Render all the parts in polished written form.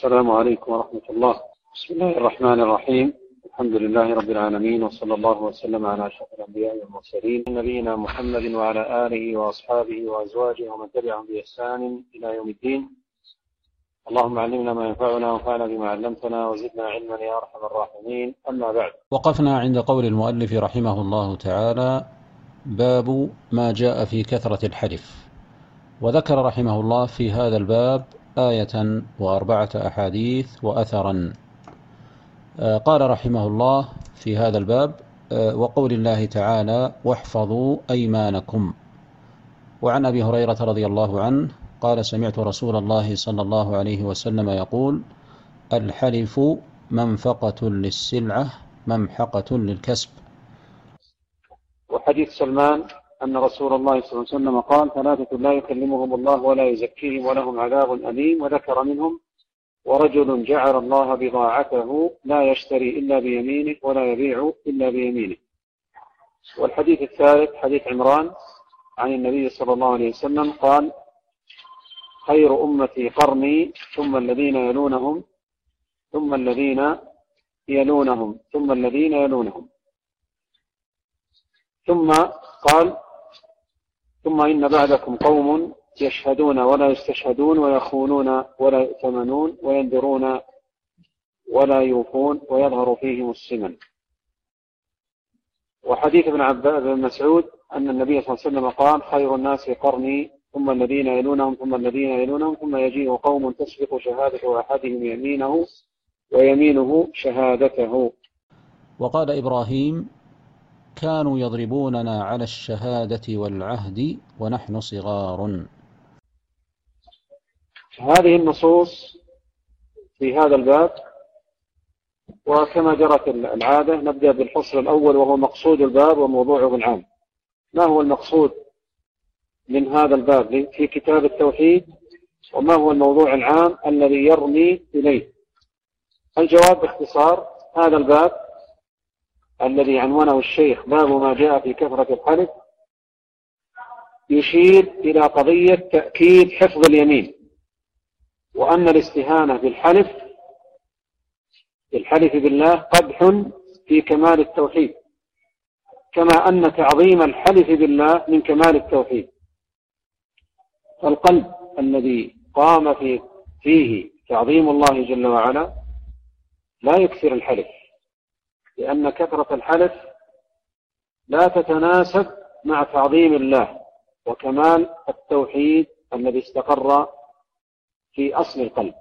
السلام عليكم ورحمة الله. بسم الله الرحمن الرحيم. الحمد لله رب العالمين، وصلى الله وسلم على أشرف الأنبياء والمرسلين نبينا محمد وعلى آله وأصحابه وأزواجه ومن تبعهم بإحسان إلى يوم الدين. اللهم علمنا ما ينفعنا وانفعنا بما علمتنا وزدنا علما يا أرحم الراحمين. أما بعد، وقفنا عند قول المؤلف رحمه الله تعالى: باب ما جاء في كثرة الحلف. وذكر رحمه الله في هذا الباب آية و4 أحاديث وأثرا. قال رحمه الله في هذا الباب: وقول الله تعالى: واحفظوا أيمانكم. وعن أبي هريرة رضي الله عنه قال: سمعت رسول الله صلى الله عليه وسلم يقول: الحلف منفقة للسلعة ممحقة للكسب. وحديث سلمان أن رسول الله صلى الله عليه وسلم قال: 3 لا يكلمهم الله ولا يزكيهم ولهم عذاب أليم. وذكر منهم: ورجل جعل الله بضاعته لا يشتري إلا بيمينه ولا يبيع إلا بيمينه. والحديث الثالث حديث عمران عن النبي صلى الله عليه وسلم قال: خير أمتي قرني ثم الذين يلونهم ثم الذين يلونهم ثم الذين يلونهم. ثم قال: ثم إن بعدكم قوم يشهدون ولا يستشهدون ويخونون ولا يؤتمنون وينذرون ولا يوفون ويظهر فيهم السمن. وحديث ابن مسعود أن النبي صلى الله عليه وسلم قال: خير الناس قرني ثم الذين يلونهم ثم الذين يلونهم ثم يجيء قوم تسبق شهادة أحدهم يمينه ويمينه شهادته. وقال إبراهيم: كانوا يضربوننا على الشهادة والعهد ونحن صغار. هذه النصوص في هذا الباب، وكما جرت العادة نبدأ بالفصل الأول وهو مقصود الباب وموضوعه العام. ما هو المقصود من هذا الباب في كتاب التوحيد، وما هو الموضوع العام الذي يرمي إليه؟ الجواب باختصار: هذا الباب الذي عنوانه الشيخ باب ما جاء في كثرة الحلف يشير إلى قضية تأكيد حفظ اليمين، وأن الاستهانة بالحلف بالله قدح في كمال التوحيد، كما أن تعظيم الحلف بالله من كمال التوحيد. فالقلب الذي قام فيه تعظيم الله جل وعلا لا يكثر الحلف، لأن كثرة الحلف لا تتناسب مع تعظيم الله وكمال التوحيد الذي استقر في أصل القلب.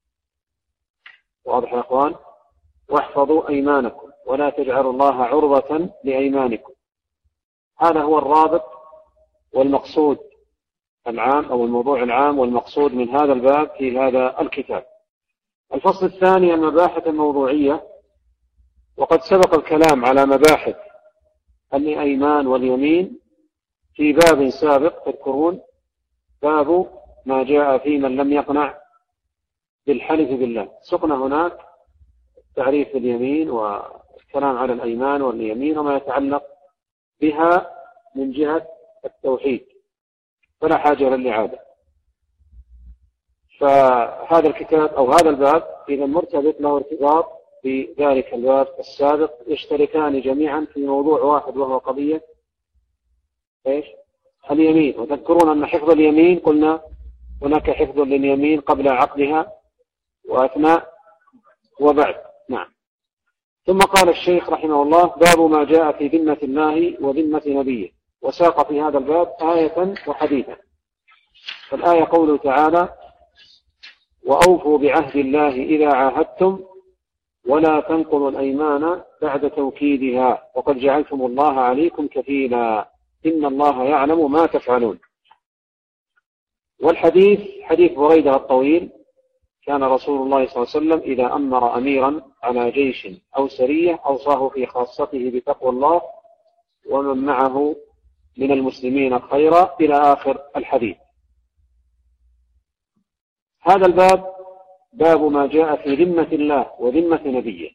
واضح يا أخوان؟ واحفظوا أيمانكم ولا تجعلوا الله عرضة لأيمانكم. هذا هو الرابط والمقصود العام أو الموضوع العام والمقصود من هذا الباب في هذا الكتاب. الفصل الثاني المباحث الموضوعية، وقد سبق الكلام على مباحث الأيمان واليمين في باب سابق، تذكرون باب ما جاء في من لم يقنع بالحلف بالله. سقنا هناك تعريف اليمين والكلام على الأيمان واليمين وما يتعلق بها من جهة التوحيد، فلا حاجة للإعادة. فهذا الكتاب أو هذا الباب إذا مرتبط له ارتباط بذلك الباب السابق، يشتركان جميعا في موضوع واحد وهو قضية اليمين. وتذكرون أن حفظ اليمين قلنا هناك حفظ لليمين قبل عقدها وأثناء وبعد. نعم. ثم قال الشيخ رحمه الله: باب ما جاء في ذمة الله وذمة نبيه. وساق في هذا الباب آية وحديثا. فالآية قوله تعالى: وأوفوا بعهد الله إذا عاهدتم ولا تنقضوا الأيمان بعد توكيدها وقد جعلتم الله عليكم كفيلا إن الله يعلم ما تفعلون. والحديث حديث بريدة الطويل: كان رسول الله صلى الله عليه وسلم إذا أمر أميرا على جيش أو سرية أوصاه في خاصته بتقوى الله ومن معه من المسلمين خيرا إلى آخر الحديث. هذا الباب باب ما جاء في ذمة الله وذمة نبيه.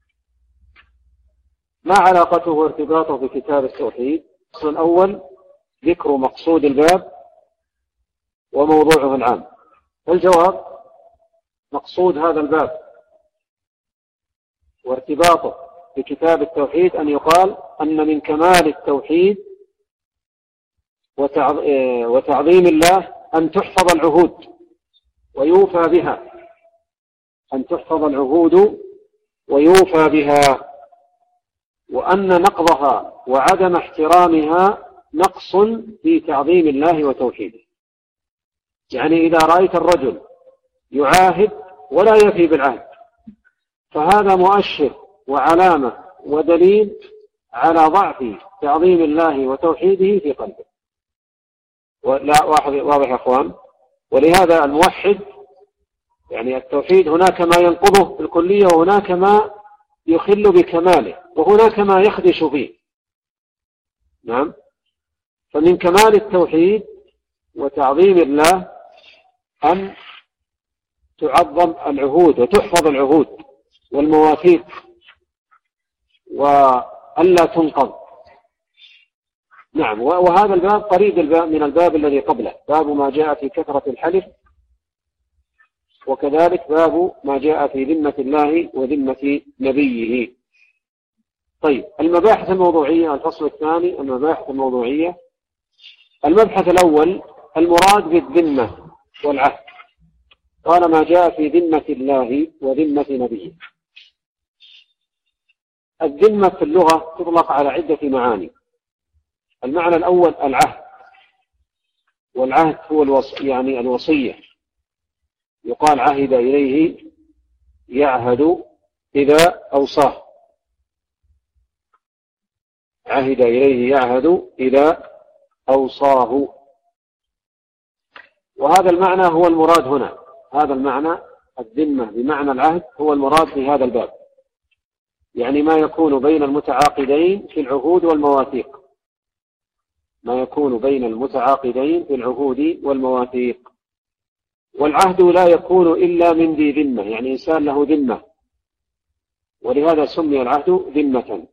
ما علاقته وارتباطه بكتاب التوحيد؟ الفصل الأول ذكر مقصود الباب وموضوعه العام. الجواب: مقصود هذا الباب وارتباطه بكتاب التوحيد أن يقال أن من كمال التوحيد وتعظيم الله أن تحفظ العهود ويوفى بها، أن تحفظ العهود ويوفى بها، وأن نقضها وعدم احترامها نقص في تعظيم الله وتوحيده. يعني إذا رأيت الرجل يعاهد ولا يفي بالعهد فهذا مؤشر وعلامة ودليل على ضعف تعظيم الله وتوحيده في قلبه. لا واضح يا أخوان؟ ولهذا الموحد يعني التوحيد هناك ما ينقضه بالكلية وهناك ما يخل بكماله وهناك ما يخدش فيه. نعم. فمن كمال التوحيد وتعظيم الله أن تعظم العهود وتحفظ العهود والمواثيق وألا تنقض. نعم. وهذا الباب قريب من الباب الذي قبله، باب ما جاء في كثرة الحلف، وكذلك باب ما جاء في ذمة الله وذمة نبيه. طيب، المباحث الموضوعية، الفصل الثاني، المباحث الموضوعية. المبحث الأول المراد بالذمة والعهد. قال ما جاء في ذمة الله وذمة نبيه. الذمة في اللغة تطلق على عدة معاني. المعنى الأول العهد، والعهد هو يعني الوصية. يقال عهد إليه يعهد إذا أوصاه، عهد إليه يعهد إذا أوصاه. وهذا المعنى هو المراد هنا، هذا المعنى الذمة بمعنى العهد هو المراد في هذا الباب، يعني ما يكون بين المتعاقدين في العهود والمواثيق، ما يكون بين المتعاقدين في العهود والمواثيق. والعهد لا يكون إلا من ذي ذمة، يعني إنسان له ذمة، ولهذا سمي العهد ذمة.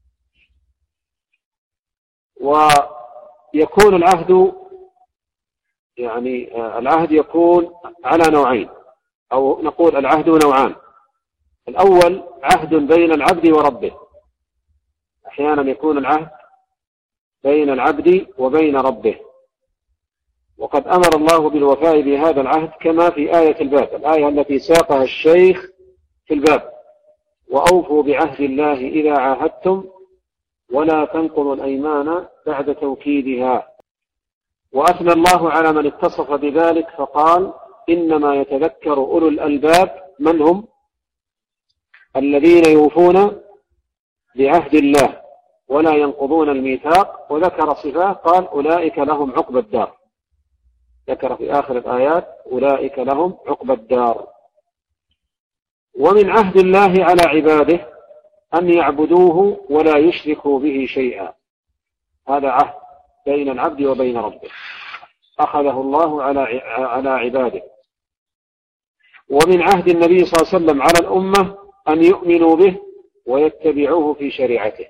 ويكون العهد يعني العهد يكون على نوعين، أو نقول العهد نوعان. الأول عهد بين العبد وربه، أحيانا يكون العهد بين العبد وبين ربه، وقد أمر الله بالوفاء بهذا العهد كما في آية الباب، الآية التي ساقها الشيخ في الباب: وأوفوا بعهد الله إذا عاهدتم ولا تنقضوا الأيمان بعد توكيدها. وأثنى الله على من اتصف بذلك فقال: إنما يتذكر أولو الألباب. من هم؟ الذين يوفون بعهد الله ولا ينقضون الميثاق. وذكر صفات قال: أولئك لهم عقبى الدار. ذكر في آخر الآيات: أولئك لهم عقبى الدار. ومن عهد الله على عباده أن يعبدوه ولا يشركوا به شيئا. هذا عهد بين العبد وبين ربه أخذه الله على عباده. ومن عهد النبي صلى الله عليه وسلم على الأمة أن يؤمنوا به ويتبعوه في شريعته.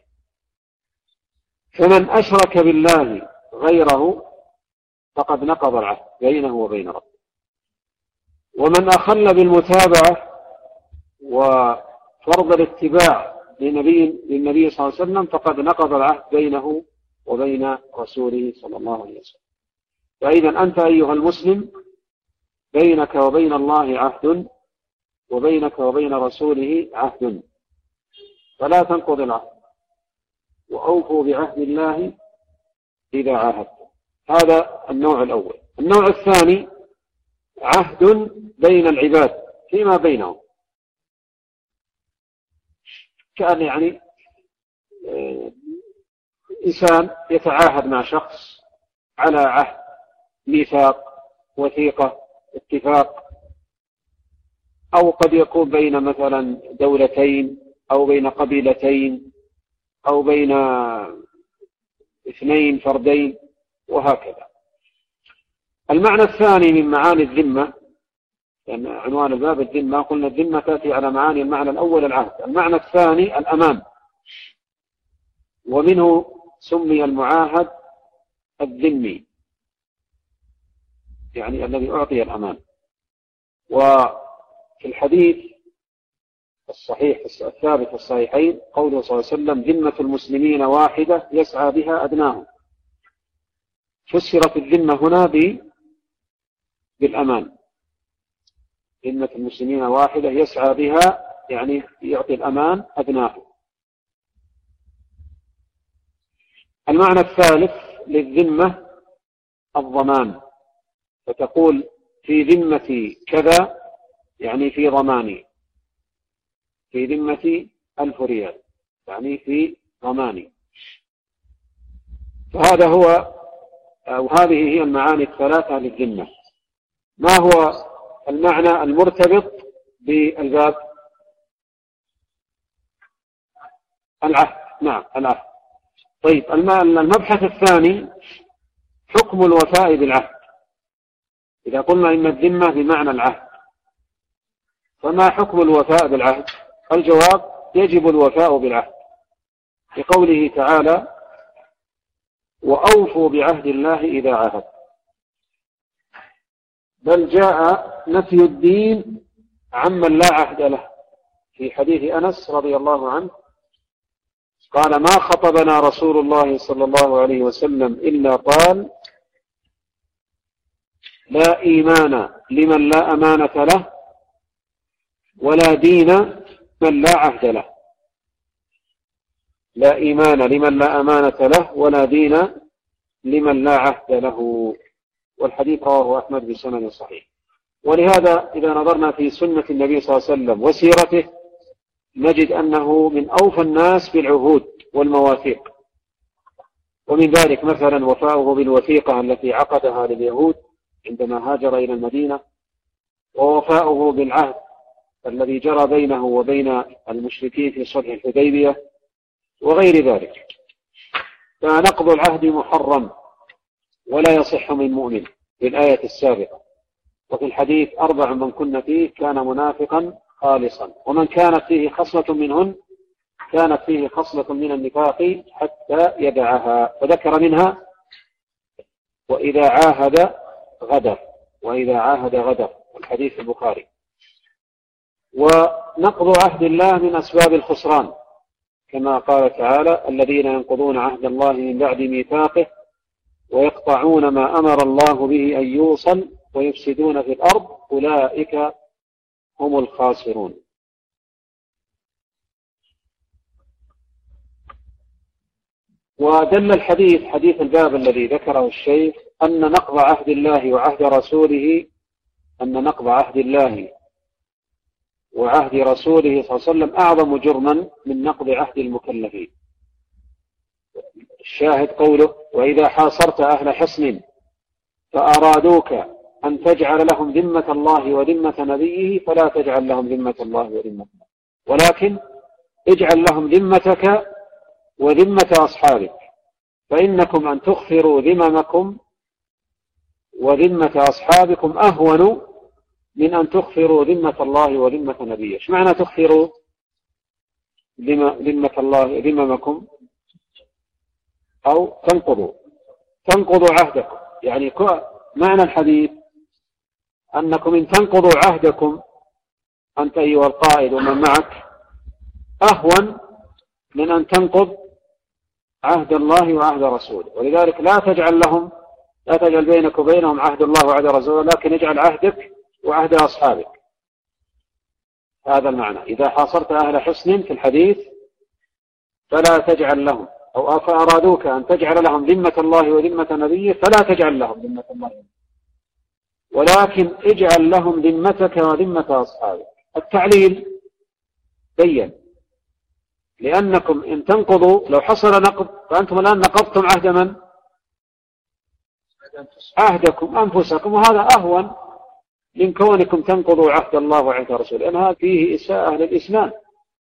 فمن أشرك بالله غيره فقد نقض العهد بينه وبين ربه. ومن أخل بالمتابعة وفرض الاتباع للنبي صلى الله عليه وسلم فقد نقض العهد بينه وبين رسوله صلى الله عليه وسلم. فإذا أنت أيها المسلم بينك وبين الله عهد، وبينك وبين رسوله عهد، فلا تنقض العهد. وأوفوا بعهد الله إذا عاهدتم. هذا النوع الأول. النوع الثاني عهد بين العباد فيما بينهم، كأن يعني إنسان يتعاهد مع شخص على عهد، ميثاق، وثيقة، اتفاق، أو قد يكون بين مثلا دولتين أو بين قبيلتين أو بين اثنين فردين وهكذا. المعنى الثاني من معاني الذمة، لأن يعني عنوان الباب الذمة، قلنا الذمة تأتي على معاني. المعنى الأول العهد، المعنى الثاني الأمان، ومنه سمي المعاهد الذمي، يعني الذي أعطي الأمان. في الحديث الصحيح الثابت في الصحيحين قوله صلى الله عليه وسلم: ذمة المسلمين واحدة يسعى بها أدناهم. فسرت الذمة هنا بالأمان. ذمة المسلمين واحدة يسعى بها يعني يعطي الأمان أدناهم. المعنى الثالث للذمة الضمان، فتقول في ذمتي كذا يعني في ضماني، في ذمتي 1000 ريال يعني في ضماني. فهذا هو أو هذه هي المعاني الثلاثة للذمة. ما هو المعنى المرتبط بالباب؟ العهد. نعم، العهد. طيب، المبحث الثاني حكم الوفاء بالعهد. إذا قلنا إن الذمة بمعنى العهد، فما حكم الوفاء بالعهد؟ الجواب: يجب الوفاء بالعهد، لقوله تعالى: وأوفوا بعهد الله إذا عاهدتم. بل جاء نفي الدين عمن لا عهد له في حديث أنس رضي الله عنه قال: ما خطبنا رسول الله صلى الله عليه وسلم إلا قال: لا إيمان لمن لا أمانة له، ولا دين من لا عهد له. لا إيمان لمن لا أمانة له، ولا دين لمن لا عهد له. والحديث رواه أحمد بسند صحيح. ولهذا إذا نظرنا في سنة النبي صلى الله عليه وسلم وسيرته نجد أنه من أوفى الناس بالعهود والمواثيق. ومن ذلك مثلا وفاؤه بالوثيقة التي عقدها لليهود عندما هاجر إلى المدينة، ووفاؤه بالعهد الذي جرى بينه وبين المشركين في صلح الحديبية وغير ذلك. فنقض العهد محرم ولا يصح من مؤمن بالآية السابقة. وفي الحديث: 4 من كن فيه كان منافقا خالصا، ومن كانت فيه خصلة منهن كانت فيه خصلة من النفاق حتى يدعها. فذكر منها: وإذا عاهد غدر، وإذا عاهد غدر، الحديث البخاري. ونقض عهد الله من أسباب الخسران، كما قال تعالى: الذين ينقضون عهد الله من بعد ميثاقه ويقطعون ما أمر الله به أن يوصل ويفسدون في الأرض أولئك هم الخاسرون. ودل الحديث، حديث الباب الذي ذكره الشيخ، أن نقض عهد الله وعهد رسوله، أن نقض عهد الله وعهد رسوله صلى الله عليه وسلم أعظم جرما من نقض عهد المكلفين. الشاهد قوله: وإذا حاصرت أهل حصن فأرادوك أن تجعل لهم ذمة الله وذمة نبيه فلا تجعل لهم ذمة الله وذمة نبيه، ولكن اجعل لهم ذمتك وذمة أصحابك، فإنكم أن تخفروا ذممكم وذمة أصحابكم أهون من أن تخفروا ذمة الله وذمة نبيه. ايش معنى تخفروا ذمة الله ذممكم؟ أو تنقضوا عهدكم. يعني معنى الحديث أنكم إن تنقضوا عهدكم أنت أيها القائد ومن معك أهون من أن تنقض عهد الله وعهد رسوله. ولذلك لا تجعل بينك وبينهم عهد الله وعهد رسوله، لكن اجعل عهدك وعهد أصحابك. هذا المعنى: إذا حاصرت أهل حصن في الحديث فلا تجعل لهم، أو فأرادوك أن تجعل لهم ذمة الله وذمة نبيه فلا تجعل لهم ذمة الله، ولكن اجعل لهم ذمتك وذمة أصحابك. التعليل بين: لأنكم إن تنقضوا، لو حصل نقض فأنتم الآن نقضتم عهد من؟ عهدكم أنفسكم، وهذا أهون من كونكم تنقضوا عهد الله وعهد رسوله، لأن هذا فيه إساءة للإسلام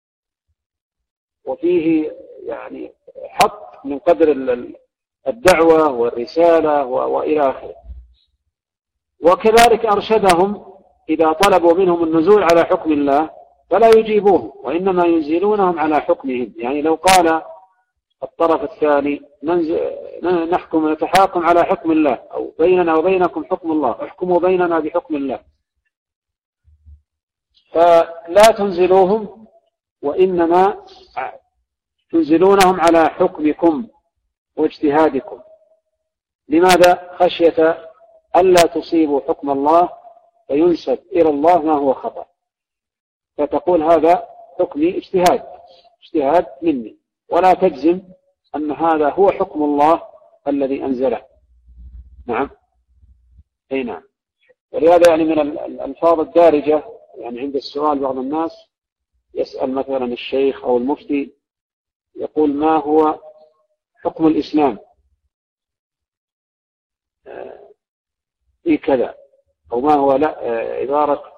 وفيه يعني حط من قدر الدعوة والرسالة وإلى آخره. وكذلك أرشدهم إذا طلبوا منهم النزول على حكم الله فلا يجيبوه، وإنما ينزلونهم على حكمهم. يعني لو قال الطرف الثاني نتحاكم على حكم الله، أو بيننا وبينكم حكم الله، احكموا بيننا بحكم الله، فلا تنزلوهم، وإنما تنزلونهم على حكمكم واجتهادكم. لماذا؟ خشية ألا تصيبوا حكم الله فينسب إلى الله ما هو خطأ، فتقول هذا حكمي اجتهاد مني، ولا تجزم أن هذا هو حكم الله الذي أنزله. نعم، أي نعم. ولهذا يعني من الألفاظ الدارجة، يعني عند السؤال بعض الناس يسأل مثلا الشيخ أو المفتي يقول ما هو حكم الإسلام في كذا، أو ما هو عبارة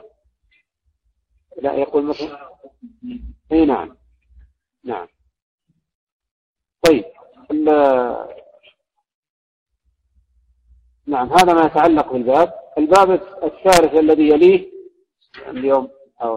لا يقول مثلا أي نعم. نعم. طيب، نعم، هذا ما يتعلق بالباب. الباب الثالث الذي يليه اليوم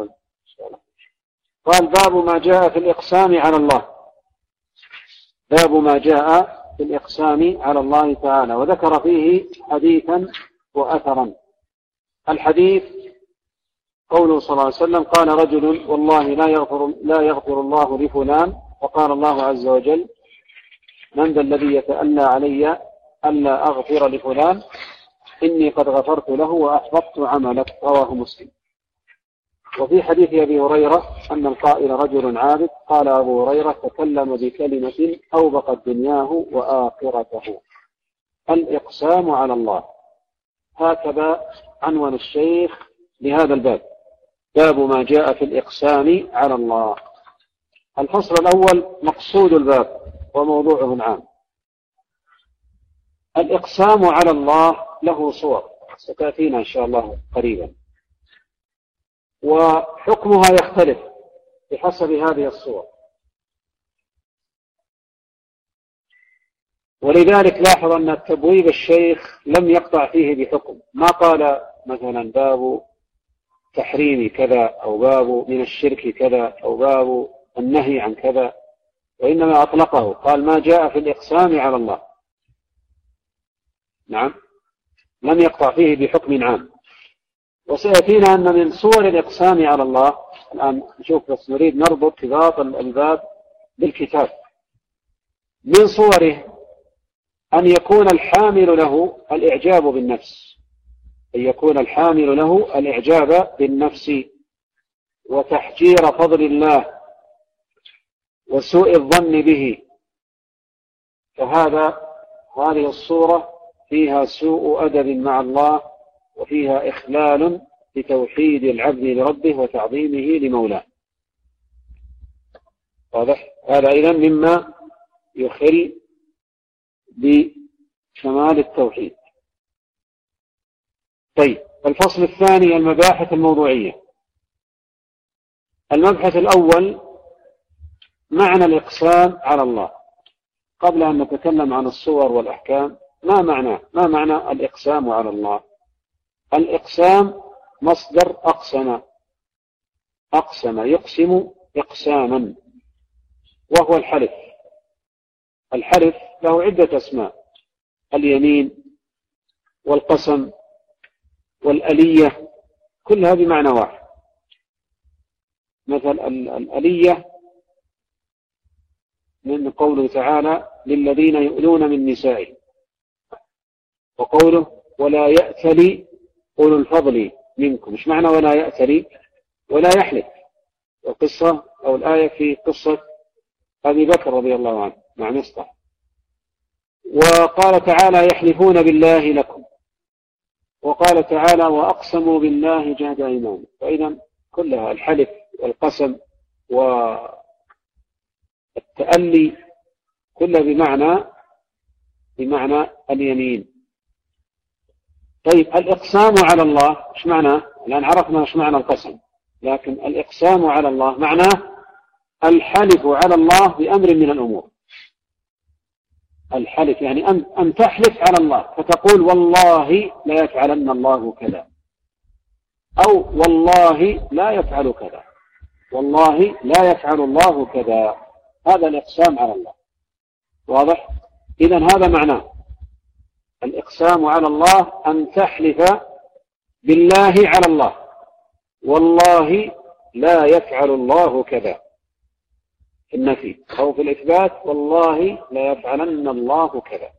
قال باب ما جاء في الإقسام على الله. باب ما جاء في الإقسام على الله تعالى، وذكر فيه حديثا وأثرا. الحديث قوله صلى الله عليه وسلم قال رجل والله لا يغفر الله لفلان، وقال الله عز وجل من ذا الذي يتألى علي ألا أغفر لفلان إني قد غفرت له وأحبطت عملك، رواه مسلم. وفي حديث أبي هريرة أن القائل رجل عابد، قال أبو هريرة تكلم بكلمة أوبقت دنياه وآخرته، الإقسام على الله. هكذا عنوان الشيخ لهذا الباب، باب ما جاء في الإقسام على الله. الفصل الأول مقصود الباب وموضوعه العام. الإقسام على الله له صور ستأتينا إن شاء الله قريبا، وحكمها يختلف بحسب هذه الصور. ولذلك لاحظ أن التبويب الشيخ لم يقطع فيه بحكم، ما قال مثلا باب تحريم كذا، أو باب من الشرك كذا، أو باب النهي عن كذا، وإنما أطلقه، قال ما جاء في الإقسام على الله. نعم، لم يقطع فيه بحكم عام. وسيأتينا أن من صور الإقسام على الله، الآن نشوف بس نريد نربط رباط الباب بالكتاب. من صوره أن يكون الحامل له الإعجاب بالنفس، أن يكون الحامل له الإعجاب بالنفس وتحجير فضل الله وسوء الظن به، هذه الصورة فيها سوء أدب مع الله، وفيها إخلال بتوحيد العبد لربه وتعظيمه لمولاه. واضح؟ هذا أيضا مما يخل بكمال التوحيد. طيب، الفصل الثاني المباحث الموضوعية. المبحث الأول معنى الإقسام على الله. قبل أن نتكلم عن الصور والأحكام، ما معنى الإقسام على الله؟ الإقسام مصدر أقسم يقسم إقساما، وهو الحلف. الحلف له عدة أسماء: اليمين والقسم والألية، كل هذه معنى واحد. مثل الألية من قوله تعالى للذين يؤلون من نسائهم، وقوله ولا يأتل أولو الفضل منكم. مش معنى ولا يأتل؟ ولا يحلف. القصة أو الآية في قصة أبي بكر رضي الله عنه مع مصطح. وقال تعالى يحلفون بالله لكم، وقال تعالى وأقسموا بالله جهد أيمانهم. فإذا كلها الحلف والقسم والتألي كلها بمعنى اليمين. طيب، الإقسام على الله إيش معناه؟ الآن عرفنا إيش معنى القسم، لكن الإقسام على الله معناه الحلف على الله بأمر من الأمور. الحلف يعني أن تحلف على الله فتقول والله لا يفعلن الله كذا، أو والله لا يفعل كذا، والله لا يفعل الله كذا. هذا الإقسام على الله. واضح؟ إذن هذا معناه الإقسام على الله، أن تحلف بالله على الله والله لا يفعل الله كذا في النفي، أو في الإثبات والله لا يفعلن الله كذا.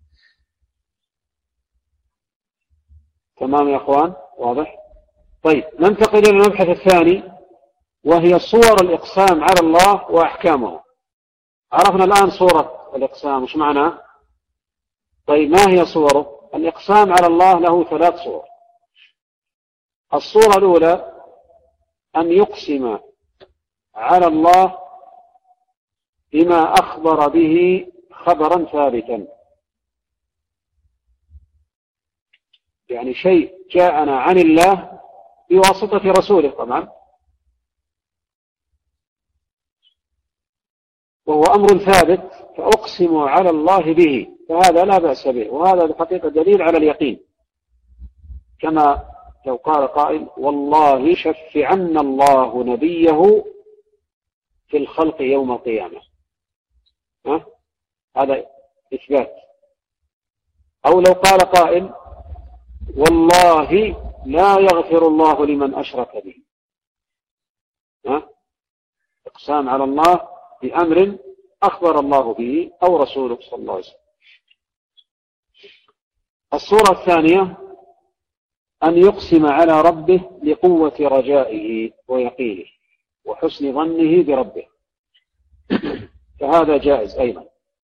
تمام يا أخوان؟ واضح؟ طيب ننتقل إلى المبحث الثاني، وهي صور الإقسام على الله وأحكامه. عرفنا الآن صورة الإقسام وش معناه؟ طيب ما هي صوره؟ الإقسام على الله له 3 صور. الصورة الأولى أن يقسم على الله بما أخبر به خبرا ثابتا، يعني شيء جاءنا عن الله بواسطة رسوله طبعا، وهو أمر ثابت، فأقسم على الله به، فهذا لا بأس به، وهذا الحقيقة دليل على اليقين، كما لو قال قائل والله شفعن الله نبيه في الخلق يوم القيامة، هذا إثبات. أو لو قال قائل والله لا يغفر الله لمن أشرك به، إقسام على الله بأمر أخبر الله به أو رسوله صلى الله عليه وسلم. الصورة الثانية أن يقسم على ربه لقوة رجائه ويقينه وحسن ظنه بربه، فهذا جائز أيضا.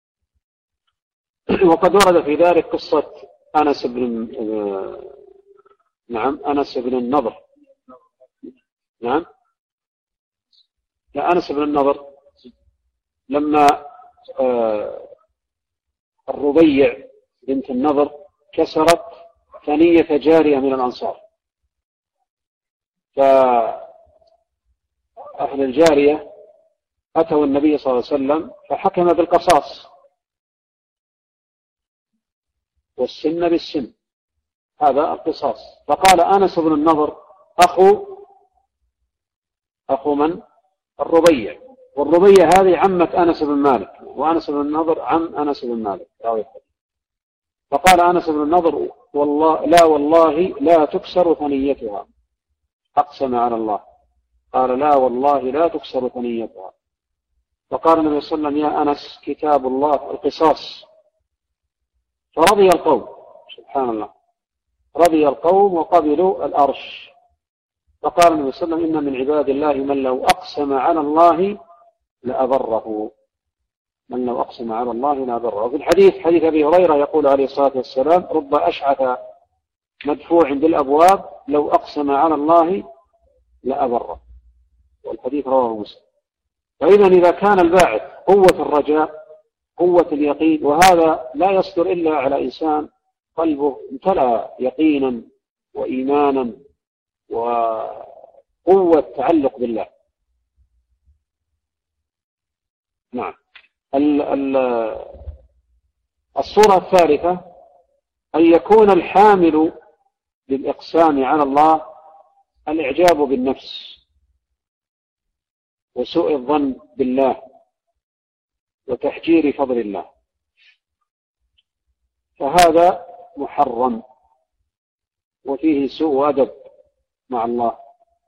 وقد ورد في ذلك قصة أنس بن النضر. نعم، لا، أنس بن النضر لما الربيع بنت النضر كسرت ثنية جارية من الأنصار، فأهل الجارية أتوا النبي صلى الله عليه وسلم فحكم بالقصاص والسن بالسن، هذا القصاص. فقال أنس بن النضر أخو من؟ الربيع، والربيع هذه عمة أنس بن مالك، وأنس بن النضر عم أنس بن مالك. فقال أنس بن النضر والله لا تكسر ثنيتها، أقسم على الله، قال لا والله لا تكسر ثنيتها. فقال النبي صلى الله عليه وسلم يا أنس كتاب الله القصاص، فرضي القوم، سبحان الله، رضي القوم وقبلوا الأرش. فقال النبي صلى الله عليه وسلم إن من عباد الله من لو أقسم على الله لأبره، من لو أقسم على الله لأبره. وفي الحديث حديث أبي هريرة يقول عليه الصلاة والسلام رب أشعث مدفوع بالأبواب لو أقسم على الله لأبره، والحديث رواه مسلم. فإذا إذا كان الباعث قوة الرجاء قوة اليقين، وهذا لا يصدر إلا على إنسان قلبه امتلأ يقينا وإيمانا وقوة تعلق بالله. نعم. الصورة الثالثة أن يكون الحامل للإقسام على الله الإعجاب بالنفس وسوء الظن بالله وتحجير فضل الله، فهذا محرم وفيه سوء أدب مع الله،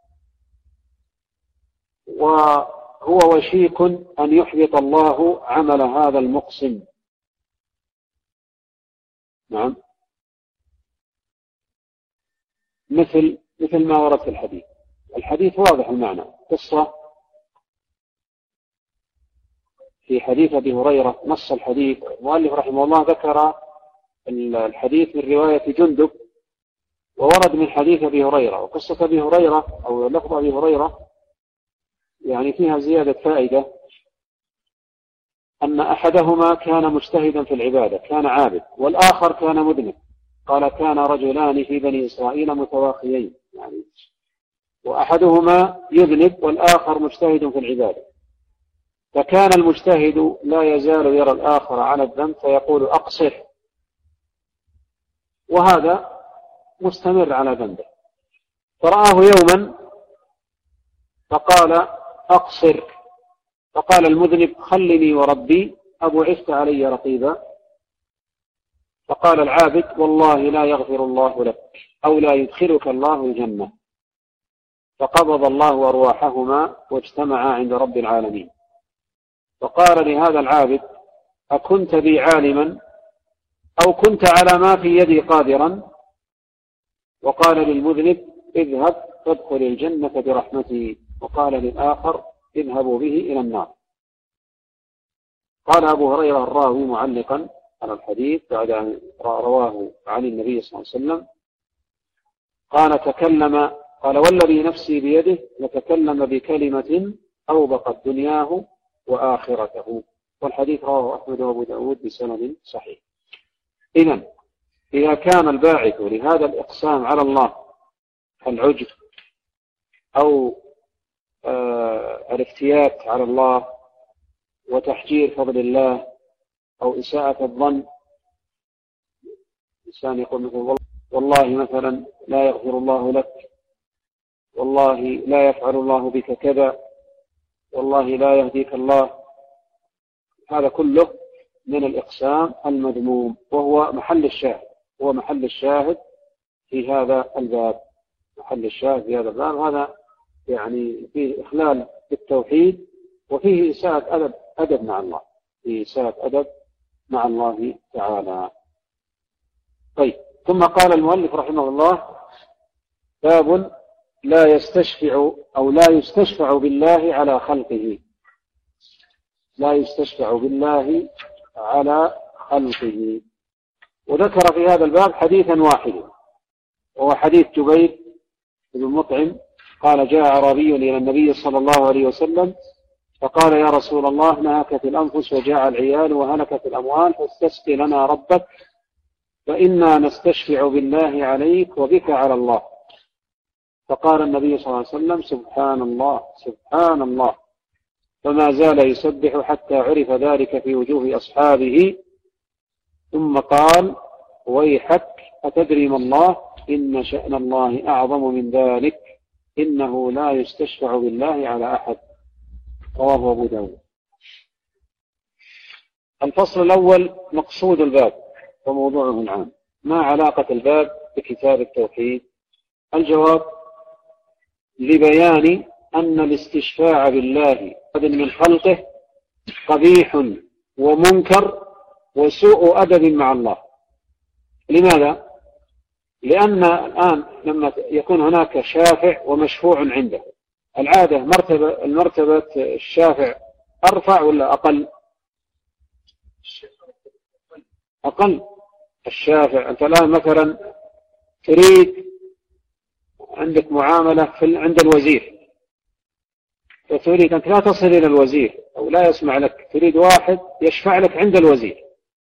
وهو وشيك أن يحبط الله عمل هذا المقسم. نعم، مثل ما ورد في الحديث. الحديث واضح المعنى، قصة في حديث أبي هريرة، نص الحديث المؤلف رحمه الله ذكر الحديث من رواية جندب، وورد من حديث أبي هريرة. وقصة أبي هريرة أو لفظ أبي هريرة يعني فيها زيادة فائدة، أن أحدهما كان مجتهدا في العبادة، كان عابد، والآخر كان مذنب. قال كان رجلان في بني إسرائيل متواخيين، يعني وأحدهما يذنب والآخر مجتهد في العبادة، فكان المجتهد لا يزال يرى الآخر على الذنب فيقول أقصر، وهذا مستمر على ذنبه. فرآه يوما فقال أقصر، فقال المذنب خلني وربي أبعثت علي رقيبا. فقال العابد والله لا يغفر الله لك أو لا يدخلك الله الجنة. فقبض الله أرواحهما واجتمعا عند رب العالمين. فقال لهذا العابد: أكنت بي عالما أو كنت على ما في يدي قادرا؟ وقال للمذنب: اذهب فادخل الجنة برحمتي. وقال للآخر: اذهبوا به إلى النار. قال أبو هريرة الراوي معلقا على الحديث بعد أن رواه عن النبي صلى الله عليه وسلم قال والذي نفسي بيده لتكلم بكلمة أوبقت دنياه وآخرته. والحديث رواه أحمد وأبو داود بسند صحيح. إذا كان الباعث لهذا الإقسام على الله العجب أو الافتيات على الله وتحجير فضل الله أو إساءة الظن، إنسان يقول مثلا: والله مثلا لا يغفر الله لك، والله لا يفعل الله بك كذا، والله لا يهديك الله. هذا كله من الإقسام المذموم، وهو محل الشاهد في هذا الباب. هذا يعني فيه إخلال بالتوحيد، وفيه إساءة أدب مع الله تعالى. طيب، ثم قال المؤلف رحمه الله: باب لا يستشفع بالله على خلقه. وذكر في هذا الباب حديثا واحدا، وهو حديث جبير بن مطعم قال: جاء أعرابي إلى النبي صلى الله عليه وسلم فقال: يا رسول الله، نهكت الأنفس وجاء العيال وهلكت الأموال، فاستسق لنا ربك فإنا نستشفع بالله عليك وبك على الله. فقال النبي صلى الله عليه وسلم: سبحان الله سبحان الله. فما زال يسبح حتى عرف ذلك في وجوه أصحابه، ثم قال: ويحك، أتدري ما الله؟ إن شأن الله أعظم من ذلك، إنه لا يستشفع بالله على أحد. رواه أبو داود. الفصل الأول: مقصود الباب وموضوعه العام. ما علاقة الباب بكتاب التوحيد؟ الجواب: لبيان أن الاستشفاع بالله من خلقه قبيح ومنكر وسوء أدب مع الله. لماذا؟ لأن الآن لما يكون هناك شافع ومشفوع عنده، العادة المرتبة الشافع أرفع ولا أقل؟ أقل. الشافع، أنت الآن مثلا تريد عندك معاملة عند الوزير، فتريد أنك لا تصل إلى الوزير أو لا يسمع لك، تريد واحد يشفع لك عند الوزير.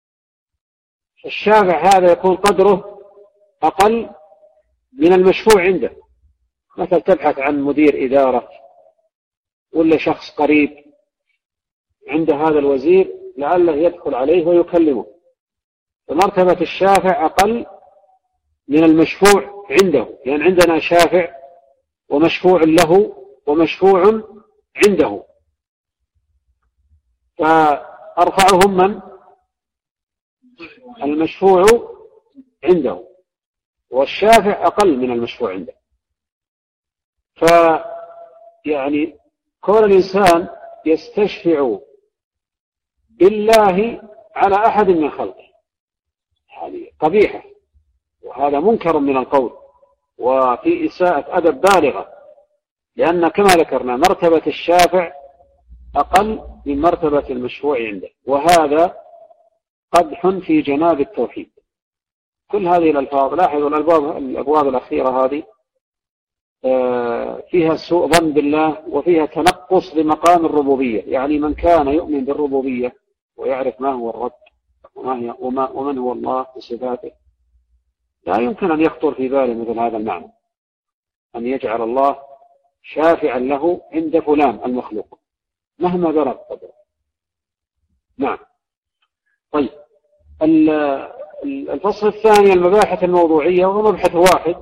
الشافع هذا يكون قدره أقل من المشفوع عنده. مثلا تبحث عن مدير إدارة ولا شخص قريب عند هذا الوزير لعله يدخل عليه ويكلمه، فمرتبة الشافع أقل من المشفوع عنده، لأن عندنا شافع ومشفوع له ومشفوع عنده، فأرفعهم من؟ المشفوع عنده، والشافع أقل من المشفوع عنده. فيعني كون الإنسان يستشفع بالله على أحد من خلقه هذه قبيحة، وهذا منكر من القول، وفي إساءة أدب بالغة، لأن كما ذكرنا مرتبة الشافع أقل من مرتبة المشفوع عنده، وهذا قدح في جناب التوحيد. كل هذه الألفاظ، لاحظوا الأبواب الأخيرة هذه فيها سوء ظن بالله وفيها تنقص لمقام الربوبية. يعني من كان يؤمن بالربوبية ويعرف ما هو الرب ومن هو الله بصفاته، لا يمكن أن يخطر في باله مثل هذا المعنى، أن يجعل الله شافعا له عند فلان المخلوق مهما بلغ قدره. نعم. طيب، الفصل الثاني: المباحث الموضوعية، وهو مبحث واحد: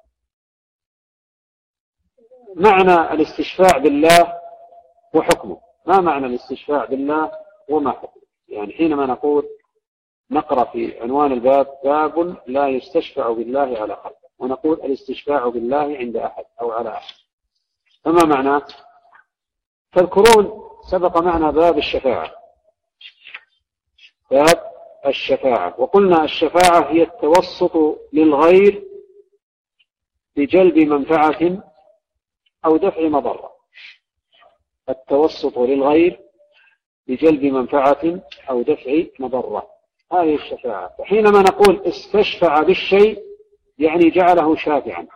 معنى الاستشفاع بالله وحكمه. ما معنى الاستشفاع بالله وما حكمه؟ يعني حينما نقرأ في عنوان الباب: باب لا يستشفع بالله على خلقه، ونقول الاستشفاع بالله عند أحد أو على أحد، فما معناه؟ تذكرون سبق معنا باب الشفاعة، باب الشفاعة، وقلنا الشفاعة هي التوسط للغير بجلب منفعة أو دفع مضرة، التوسط للغير بجلب منفعة أو دفع مضرة، هذه الشفاعة. فحينما نقول استشفع بالشيء يعني جعله شافعا،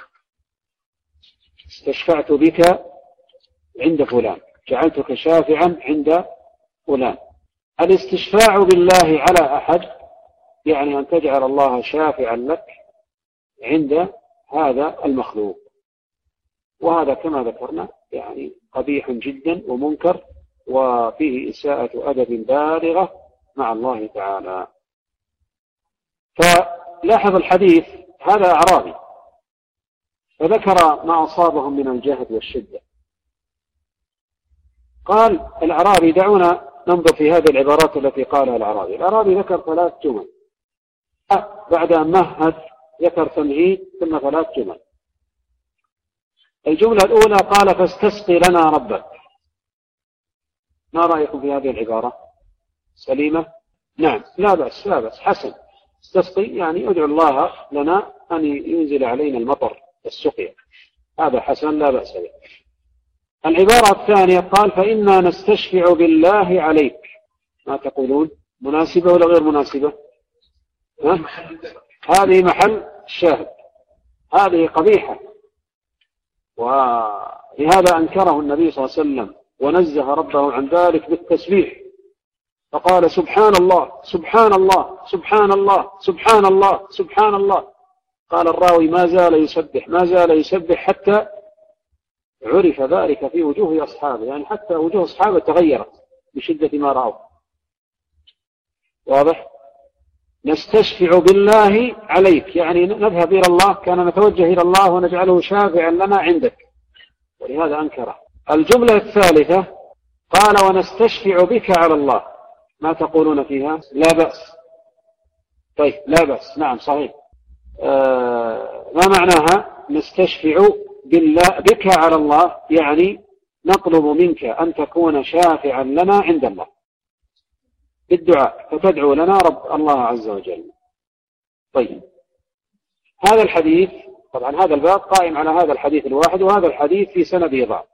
استشفعت بك عند فلان، جعلتك شافعا عند فلان. الاستشفاع بالله على أحد يعني أن تجعل الله شافعا لك عند هذا المخلوق، وهذا كما ذكرنا يعني قبيح جدا ومنكر، وفيه إساءة أدب بالغة مع الله تعالى. فلاحظ الحديث، هذا أعرابي فذكر ما أصابهم من الجهد والشدة. قال الأعرابي، دعونا ننظر في هذه العبارات التي قالها الأعرابي. الأعرابي ذكر 3 جمل، بعد أن مهد ذكر تمهيد ثم 3 جمل. الجملة الأولى قال فاستسقي لنا ربك. ما رأيكم في هذه العبارة؟ سليمة؟ نعم، لا بأس، لا بأس، حسن. استسقي يعني ادعو الله لنا أن ينزل علينا المطر والسقيا، هذا حسن لا بأس به. العبارة الثانية قال فإنا نستشفع بالله عليك. ما تقولون؟ مناسبة ولا غير مناسبة؟ هذه محل الشاهد، هذه قبيحة، ولهذا أنكره النبي صلى الله عليه وسلم ونزه ربه عن ذلك بالتسبيح، فقال سبحان الله سبحان الله سبحان الله سبحان الله سبحان الله. قال الراوي ما زال يسبح ما زال يسبح حتى عرف ذلك في وجوه أصحابه، يعني حتى وجوه أصحابه تغيرت بشدة ما رأوا. واضح؟ نستشفع بالله عليك يعني نذهب إلى الله، كان نتوجه إلى الله ونجعله شافعا لنا عندك، ولهذا أنكره. الجملة الثالثة قال ونستشفع بك على الله. ما تقولون فيها؟ لا بأس. طيب لا بأس، نعم صحيح. ما معناها؟ نستشفع بالله بك على الله يعني نطلب منك أن تكون شافعا لنا عند الله بالدعاء، فتدعو لنا رب الله عز وجل. طيب هذا الحديث طبعا هذا الباب قائم على هذا الحديث الواحد، وهذا الحديث في سنده ضعف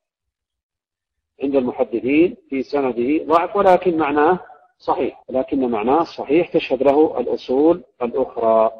عند المحدثين، في سنده ضعف، ولكن معناه صحيح، لكن معناه صحيح تشهد له الأصول الأخرى.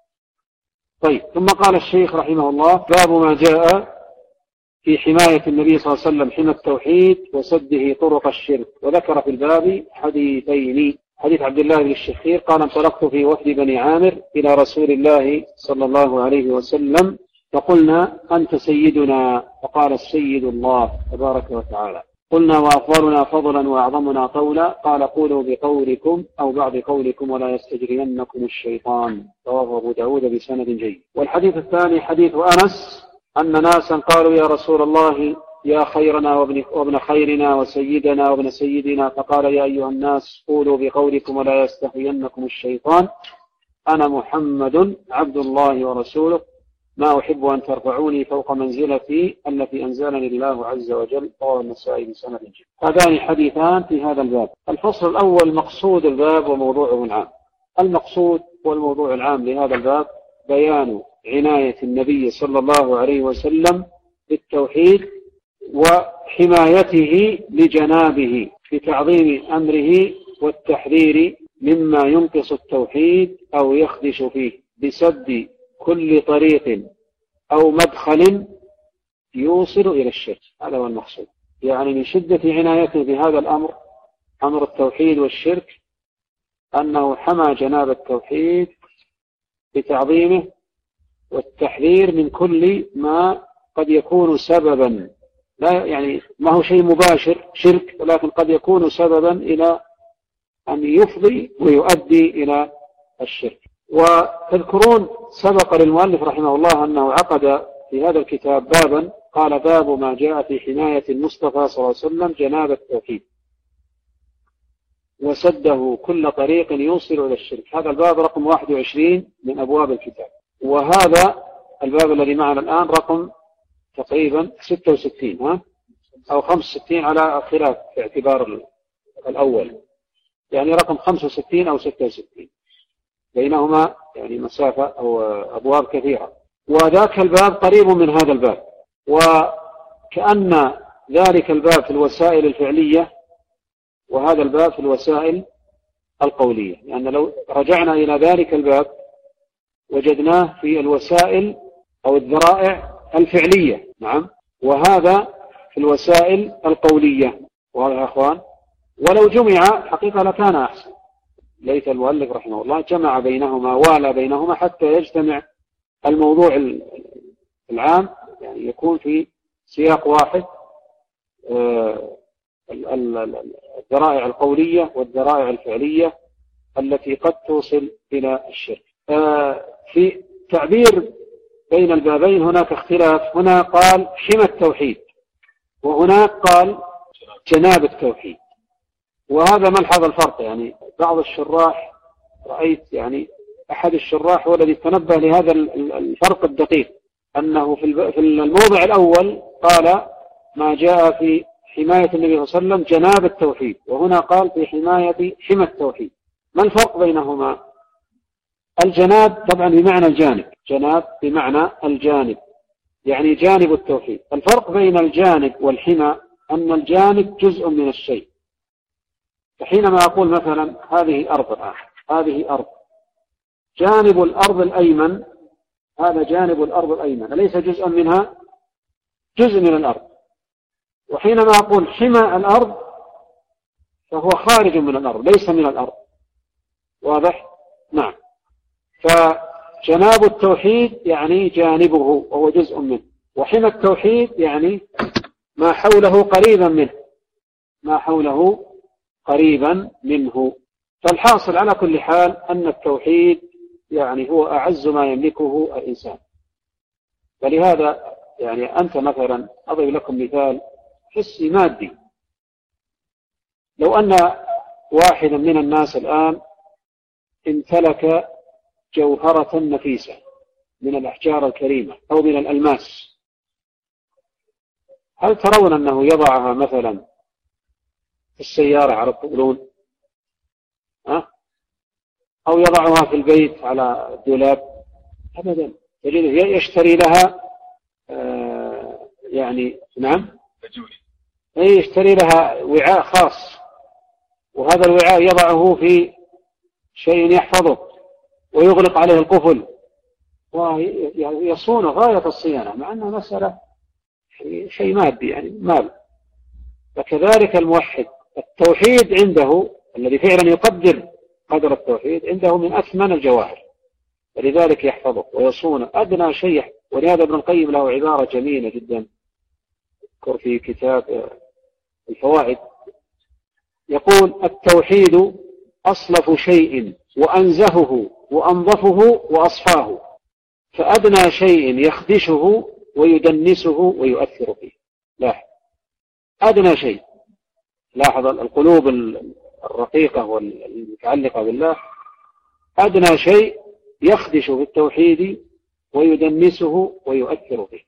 طيب ثم قال الشيخ رحمه الله باب ما جاء في حماية النبي صلى الله عليه وسلم حمى التوحيد وسده طرق الشرك، وذكر في الباب حديثين. حديث عبد الله بن الشخير قال انطلقت في وفد بني عامر إلى رسول الله صلى الله عليه وسلم فقلنا أنت سيدنا، فقال السيد الله تبارك وتعالى. قلنا وأفضلنا فضلا وأعظمنا طولا، قال قولوا بقولكم أو بعض قولكم ولا يستجرينكم الشيطان، رواه أبو داود بسند جيد. والحديث الثاني حديث أنس أن ناسا قالوا يا رسول الله يا خيرنا وابن خيرنا وسيدنا وابن سيدنا، فقال يا أيها الناس قولوا بقولكم ولا يستحيينكم الشيطان، أنا محمد عبد الله ورسوله، ما أحب أن ترفعوني فوق منزلتي التي أنزلني الله عز وجل، رواه النسائي بسند جيد. هذان حديثان في هذا الباب. الفصل الأول مقصود الباب وموضوعه العام. المقصود والموضوع العام لهذا الباب بيان عناية النبي صلى الله عليه وسلم بالتوحيد وحمايته لجنابه في تعظيم أمره والتحذير مما ينقص التوحيد أو يخدش فيه بسد كل طريق أو مدخل يوصل إلى الشرك. هذا هو المقصود، يعني من شدة عنايته بهذا الأمر، أمر التوحيد والشرك، أنه حمى جناب التوحيد بتعظيمه والتحذير من كل ما قد يكون سببا، لا يعني ما هو شيء مباشر شرك، ولكن قد يكون سببا إلى أن يفضي ويؤدي إلى الشرك. وتذكرون سبق للمؤلف رحمه الله أنه عقد في هذا الكتاب بابا قال باب ما جاء في حماية المصطفى صلى الله عليه وسلم جناب التوحيد وسده كل طريق يوصل إلى الشرك. هذا الباب رقم 21 من أبواب الكتاب، وهذا الباب الذي معنا الآن رقم تقريبا 66 ها أو 65 على خلاف في اعتبار الأول، يعني رقم 65 أو 66 بينهما يعني مسافة أو أبواب كثيرة. وذاك الباب قريب من هذا الباب، وكأن ذلك الباب في الوسائل الفعلية وهذا الباب في الوسائل القولية، لأن يعني لو رجعنا إلى ذلك الباب وجدناه في الوسائل أو الذرائع الفعلية، نعم، وهذا في الوسائل القولية. وهذا يا أخوان ولو جمع حقيقة لكان أحسن. ليت المؤلف رحمه الله جمع بينهما والى بينهما حتى يجتمع الموضوع العام، يعني يكون في سياق واحد، الذرائع القولية والذرائع الفعلية التي قد توصل إلى الشرك. في تعبير بين البابين هناك اختلاف، هنا قال حمى التوحيد وهناك قال جناب التوحيد، وهذا ملحظ الفرق. يعني بعض الشراح رأيت يعني أحد الشراح هو الذي تنبه لهذا الفرق الدقيق، أنه في الموضع الأول قال ما جاء في حماية النبي صلى الله عليه وسلم جناب التوحيد، وهنا قال في حمى التوحيد. ما الفرق بينهما؟ الجناب طبعا بمعنى الجانب، جناب بمعنى الجانب يعني جانب التوحيد. الفرق بين الجانب والحمى أن الجانب جزء من الشيء، فحينما أقول مثلا هذه أرض الآن، هذه أرض، جانب الأرض الأيمن، هذا جانب الأرض الأيمن أليس جزءا منها؟ جزء من الأرض. وحينما أقول حمى الأرض فهو خارج من الأرض ليس من الأرض. واضح؟ نعم. فجناب التوحيد يعني جانبه وهو جزء منه، وحمى التوحيد يعني ما حوله قريبا منه، ما حوله قريبا منه. فالحاصل على كل حال أن التوحيد يعني هو أعز ما يملكه الإنسان. فلهذا يعني أنت مثلا أضرب لكم مثال حسي مادي، لو أن واحدا من الناس الآن امتلك جوهرة نفيسة من الأحجار الكريمة أو من الألماس، هل ترون أنه يضعها مثلا في السيارة على الطبلون أو يضعها في البيت على الدولاب؟ أبدا. تجده يشتري لها يعني نعم يشتري لها وعاء خاص، وهذا الوعاء يضعه في شيء يحفظه ويغلق عليه القفل ويصون غاية الصيانة، مع أنها مسألة شيء مادي يعني مال. فكذلك الموحد التوحيد عنده الذي فعلا يقدر قدر التوحيد عنده من أثمن الجواهر، ولذلك يحفظه ويصون أدنى شيء. ولهذا ابن القيم له عبارة جميلة جدا اذكر في كتاب الفوائد، يقول التوحيد أصلف شيء وأنزهه وأنظفه وأصفاه، فأدنى شيء يخدشه ويدنسه ويؤثر فيه. لاحظ أدنى شيء، لاحظ القلوب الرقيقة والمتعلقة بالله، أدنى شيء يخدش بالتوحيد ويدنسه ويؤثر فيه.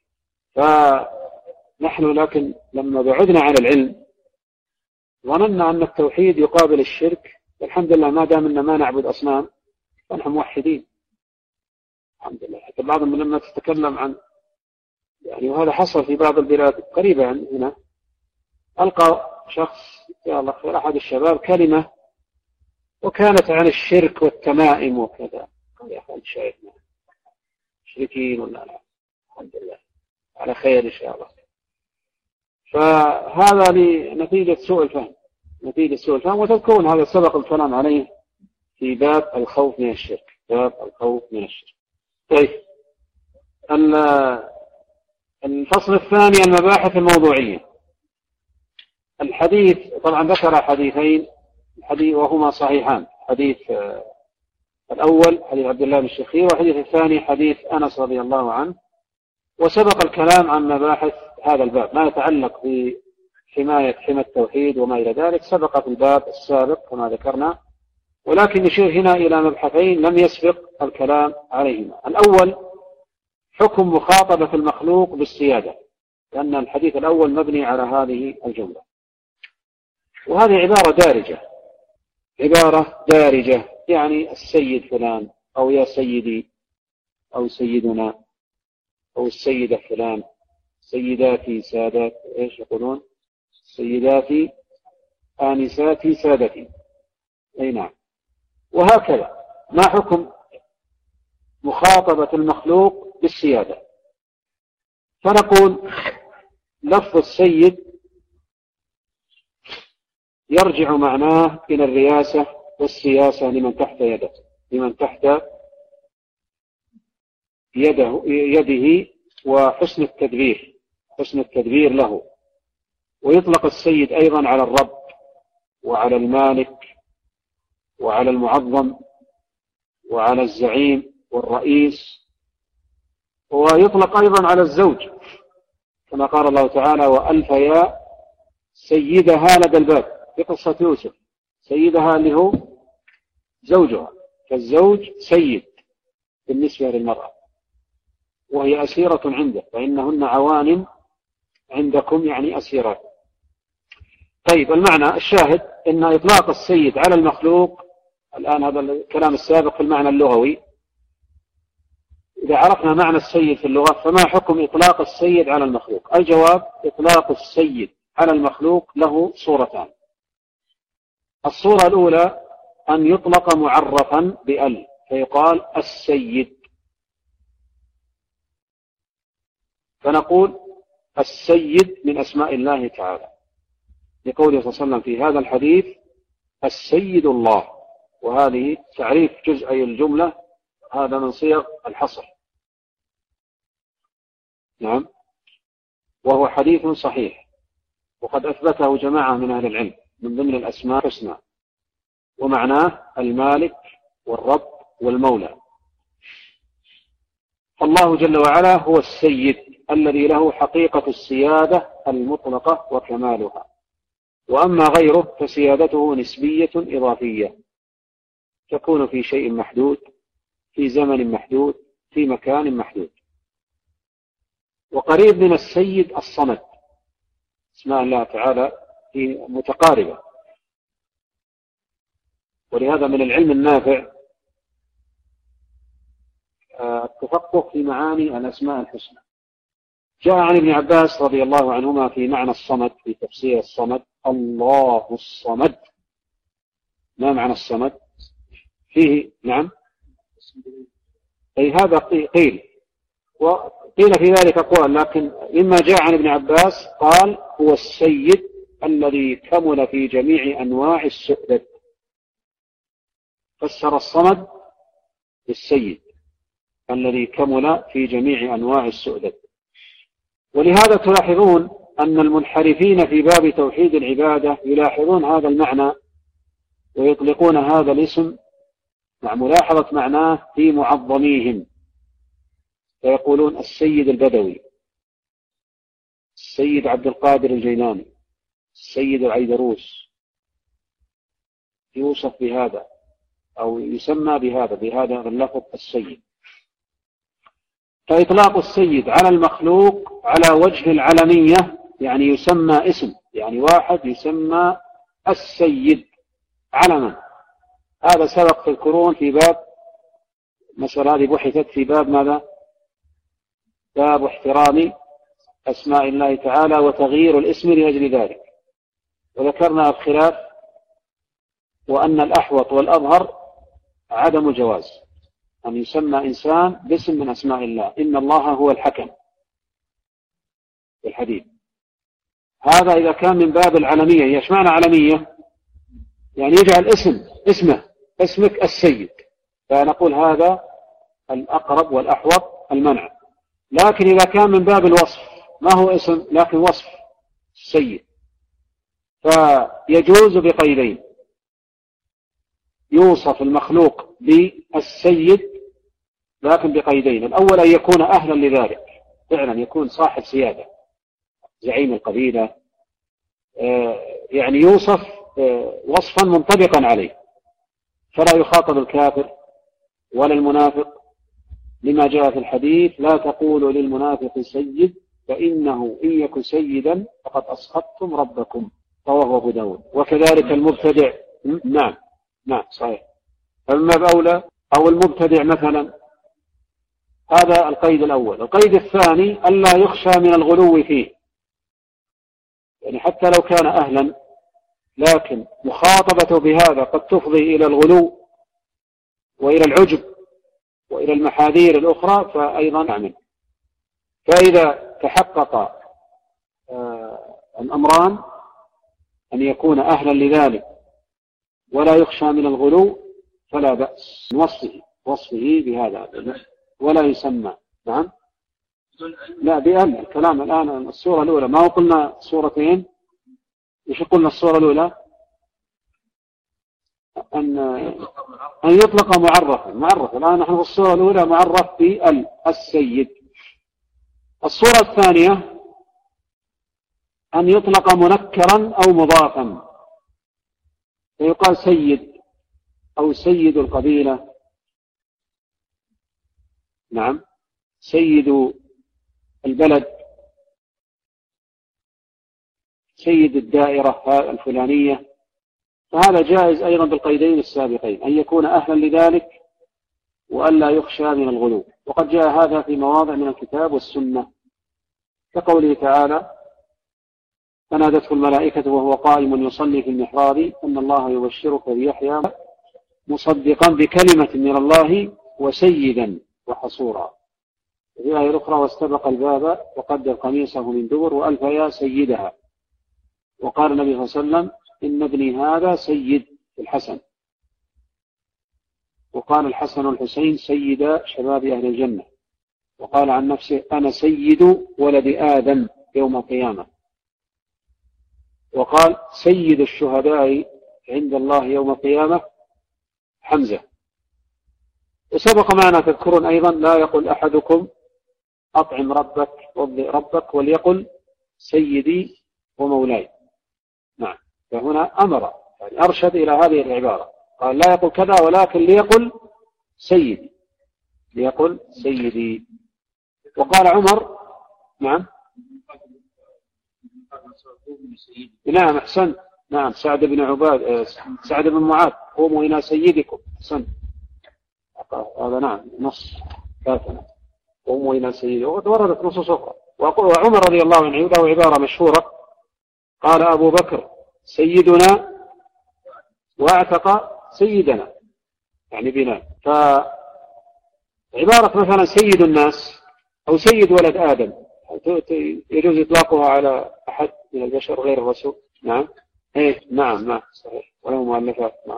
فنحن لكن لما بعدنا عن العلم ظننا أن التوحيد يقابل الشرك، والحمد لله ما دام أننا ما نعبد أصنام فنحن موحدين الحمد لله. حتى بعضهم لما تتكلم عن يعني وهذا حصل في بعض البلاد قريبة هنا، ألقى شخص يا الله خير أحد الشباب كلمة وكانت عن الشرك والتمائم وكذا، قال يا أخي أنت شايفنا مشركين ولا لا؟ الحمد لله على خير إن شاء الله. فهذا لنتيجة سوء الفهم، نتيجة سوء الفهم. وتذكرون هذا سبق الكلام عليه في باب الخوف من الشرك، باب الخوف من الشرك. طيب الفصل الثاني المباحث الموضوعية. الحديث طبعا ذكر حديثين وهما صحيحان، حديث الأول حديث عبد الله بن الشخير، والحديث الثاني حديث أنس رضي الله عنه. وسبق الكلام عن مباحث هذا الباب ما يتعلق بحماية حمى التوحيد وما إلى ذلك، سبق في الباب السابق كما ذكرنا، ولكن نشير هنا إلى مبحثين لم يسبق الكلام عليهما. الأول حكم مخاطبة المخلوق بالسيادة، لأن الحديث الأول مبني على هذه الجملة. وهذه عبارة دارجة يعني السيد فلان، أو يا سيدي، أو سيدنا، أو السيدة فلان، سيداتي سادات، إيش يقولون؟ سيداتي آنساتي سادتي. أي نعم. وهكذا ما حكم مخاطبة المخلوق بالسيادة؟ فنقول لفظ السيد يرجع معناه إلى الرياسة والسياسة لمن تحت يده، لمن تحت يده، وحسن التدبير، حسن التدبير له. ويطلق السيد أيضا على الرب وعلى المالك وعلى المعظم وعلى الزعيم والرئيس، ويطلق أيضا على الزوج كما قال الله تعالى: وألف يا سيدها لدى الباب، في قصة يوسف، سيدها اللي هو زوجها، فالزوج سيد بالنسبة للمرأة، وهي أسيرة عنده، فإنهن عوان عندكم يعني أسيرات. طيب، المعنى الشاهد إن إطلاق السيد على المخلوق، الآن هذا الكلام السابق في المعنى اللغوي، إذا عرفنا معنى السيد في اللغة فما حكم إطلاق السيد على المخلوق؟ الجواب: إطلاق السيد على المخلوق له صورتان. الصورة الأولى أن يطلق معرفا بأل، فيقال السيد، فنقول السيد من أسماء الله تعالى، لقوله صلى الله عليه وسلم في هذا الحديث: السيد الله. وهذه تعريف جزئي الجملة، هذا من صيغ الحصر. نعم. وهو حديث صحيح، وقد أثبته جماعة من أهل العلم من ضمن الأسماء الحسنى، ومعناه المالك والرب والمولى. فالله جل وعلا هو السيد الذي له حقيقة السيادة المطلقة وكمالها، وأما غيره فسيادته نسبية إضافية، تكون في شيء محدود، في زمن محدود، في مكان محدود. وقريب من السيد الصمد، اسماء الله تعالى في متقاربة. ولهذا من العلم النافع التفقه في معاني الأسماء الحسنى. جاء عن ابن عباس رضي الله عنهما في معنى الصمد، في تفسير الصمد: الله الصمد. ما معنى الصمد؟ فيه نعم، أي هذا قيل، وقيل في ذلك أقوال، لكن مما جاء عن ابن عباس قال: هو السيد الذي كمل في جميع أنواع السؤدد. فسر الصمد بالسيد الذي كمل في جميع أنواع السؤدد. ولهذا تلاحظون أن المنحرفين في باب توحيد العبادة يلاحظون هذا المعنى ويطلقون هذا الاسم مع ملاحظة معناه في معظميهم، فيقولون السيد البدوي، السيد عبد القادر الجيلاني، السيد العيدروس، يوصف بهذا أو يسمى بهذا اللفظ السيد. فإطلاق السيد على المخلوق على وجه العلمية يعني يسمى اسم، يعني واحد يسمى السيد علما. هذا سبق تذكرون في باب مسألة هذه بحثت في باب ماذا؟ باب احترام أسماء الله تعالى وتغيير الاسم لأجل ذلك، وذكرنا الخلاف، وأن الأحوط والأظهر عدم الجواز أن يسمى إنسان باسم من أسماء الله. إن الله هو الحكم في الحديث. هذا إذا كان من باب العلمية. إيش معنى علمية؟ يعني يجعل اسمك السيد، فنقول هذا الأقرب والأحوط المنع. لكن إذا كان من باب الوصف، ما هو اسم لكن وصف السيد، فيجوز بقيدين: يوصف المخلوق بالسيد لكن بقيدين. الأول أن يكون أهلا لذلك، فعلا يكون صاحب سيادة، زعيم القبيلة، يعني يوصف وصفا منطبقا عليه، فلا يخاطب الكافر ولا المنافق، لما جاء في الحديث: لا تقولوا للمنافق سيد فإنه إن يكن سيدا فقد أسخطتم ربكم. رواه أبو داود. وكذلك المبتدع. نعم نعم صحيح. أما بأولى أو المبتدع مثلا. هذا القيد الأول. القيد الثاني ألا يخشى من الغلو فيه، يعني حتى لو كان أهلا لكن مخاطبته بهذا قد تفضي إلى الغلو وإلى العجب وإلى المحاذير الأخرى فأيضا نعمل. فإذا تحقق الأمران أن يكون أهلا لذلك ولا يخشى من الغلو فلا بأس من وصفه بهذا ولا يسمى. نعم لا بأن الكلام الآن الصورة الأولى ما قلنا صورتين. إيش قلنا الصورة الأولى؟ أن يطلق معرفا. الآن نحن في الصورة الأولى معرف بالسيد. الصورة الثانية أن يطلق منكرا أو مضافا فيقال سيد أو سيد القبيلة. نعم سيد البلد، سيد الدائرة الفلانية. فهذا جائز أيضا بالقيدين السابقين أن يكون أهلا لذلك وألا يخشى من الغلو. وقد جاء هذا في مواضع من الكتاب والسنة كقوله تعالى فنادته الملائكة وهو قائم يصلي في المحراب أن الله يبشرك بيحيى مصدقا بكلمة من الله وسيدا وحصورا. في الآية الأخرى واستبق الباب وقدر قميصه من دبر وألف يا سيدها. وقال النبي صلى الله عليه وسلم إن ابني هذا سيد الحسن. وقال الحسن والحسين سيدا شباب أهل الجنة. وقال عن نفسه أنا سيد ولد آدم يوم القيامة. وقال سيد الشهداء عند الله يوم القيامة حمزة. وسبق معنا تذكرون أيضا لا يقول أحدكم أطعم ربك وضئ ربك وليقل سيدي ومولاي. نعم فهنا أمر يعني أرشد إلى هذه العبارة قال لا يقول كذا ولكن ليقل سيدي ليقل سيدي. وقال عمر نعم نعم أحسن نعم سعد بن عباد سعد بن معاذ قوموا إلى سيدكم. أحسن هذا نعم نص كافنا قوموا إلى سيدكم. وردت نصوص أخرى. وعمر رضي الله عنه له عبارة مشهورة قال أبو بكر سيدنا واعتق سيدنا يعني بلال. فعبارة مثلا سيد الناس أو سيد ولد آدم يجوز إطلاقها على أحد من البشر غير الرسول. نعم إيه نعم صحيح وله مؤلفات. نعم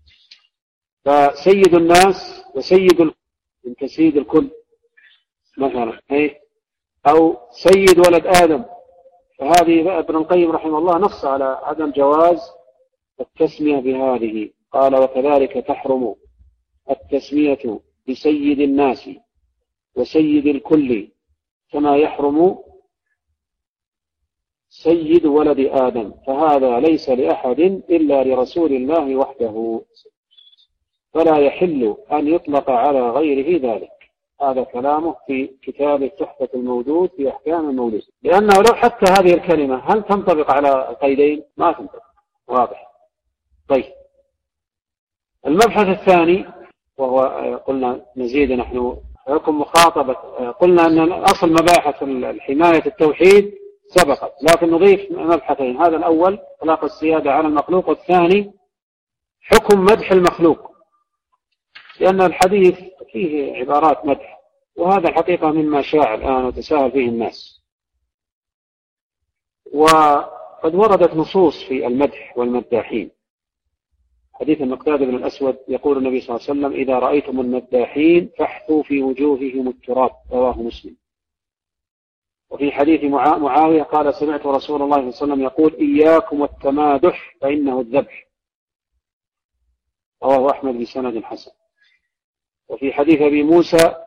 فسيد الناس وسيد انت سيد الكل مثلا إيه أو سيد ولد آدم. فهذه ابن القيم رحمه الله نص على عدم جواز التسمية بهذه. قال وكذلك تحرم التسمية بسيد الناس وسيد الكل كما يحرم سيد ولد آدم فهذا ليس لأحد إلا لرسول الله وحده فلا يحل أن يطلق على غيره ذلك. هذا كلامه في كتاب التحفة المودود في أحكام المولود. لأنه لو حتى هذه الكلمة هل تنطبق على القيدين؟ ما تنطبق. واضح. طيب المبحث الثاني وهو قلنا نزيد نحن حكم مخاطبة. قلنا أن أصل مباحث الحماية التوحيد سبقت لكن نضيف مبحثين. هذا الأول إطلاق السيادة على المخلوق والثاني حكم مدح المخلوق لأن الحديث فيه عبارات مدح وهذا الحقيقة مما شاع الآن وتساهل فيه الناس. وقد وردت نصوص في المدح والمداحين. حديث المقداد بن الأسود يقول النبي صلى الله عليه وسلم إذا رأيتم المداحين فاحثوا في وجوههم التراب رواه مسلم. وفي حديث معاوية قال سمعت رسول الله صلى الله عليه وسلم يقول إياكم والتمادح فإنه الذبح رواه أحمد بسند حسن. وفي حديث أبي موسى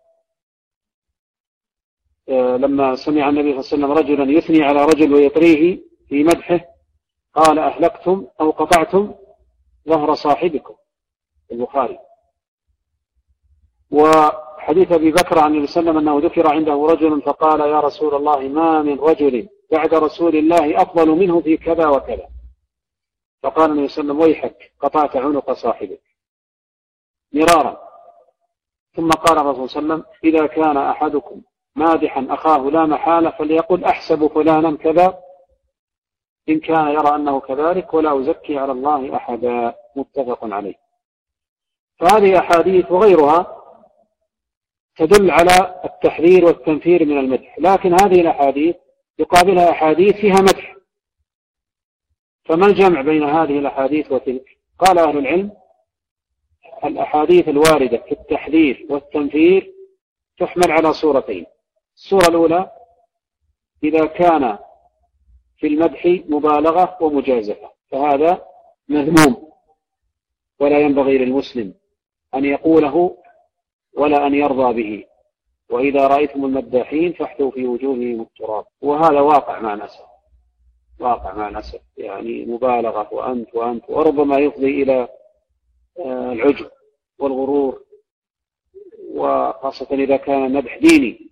لما سمع النبي صلى الله عليه وسلم رجلا يثني على رجل ويطريه في مدحه قال أهلكتم أو قطعتم ظهر صاحبكم البخاري. حديث أبي بكر عن النبي صلى الله عليه وسلم أنه ذكر عنده رجل فقال يا رسول الله ما من رجل بعد رسول الله أفضل منه في كذا وكذا، فقال النبي صلى الله عليه وسلم ويحك قطعت عنق صاحبك مرارا. ثم قال الرسول صلى الله عليه وسلم إذا كان أحدكم مادحا أخاه لا محالة فليقل أحسب فلانا كذا إن كان يرى أنه كذلك ولا أزكي على الله أحدا، متفق عليه. فهذه أحاديث وغيرها تدل على التحذير والتنفير من المدح، لكن هذه الأحاديث يقابلها أحاديث فيها مدح، فما الجمع بين هذه الأحاديث وتلك؟ قال أهل العلم الأحاديث الواردة في التحذير والتنفير تحمل على صورتين. الصورة الأولى إذا كان في المدح مبالغة ومجازفة فهذا مذموم ولا ينبغي للمسلم أن يقوله ولا أن يرضى به، وإذا رأيتم المداحين فاحثوا في وجوههم التراب، وهذا واقع مع الأسف يعني مبالغة وأنت وربما يفضي إلى العجب والغرور، وخاصة إذا كان مدح ديني.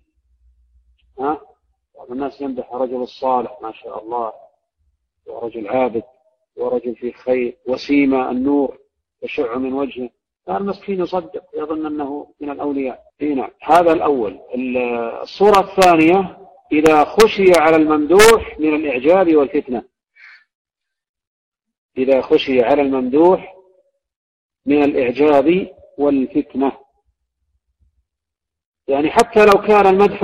الناس يمدح رجل الصالح ما شاء الله ورجل عابد ورجل فيه خير وسيما النور يشع من وجهه، المسكين يصدق يظن أنه من الأولياء. نعم، هذا الأول. الصورة الثانية إذا خشي على الممدوح من الإعجاب والفتنة، إذا خشي على الممدوح من الإعجاب والفتنة، يعني حتى لو كان المدح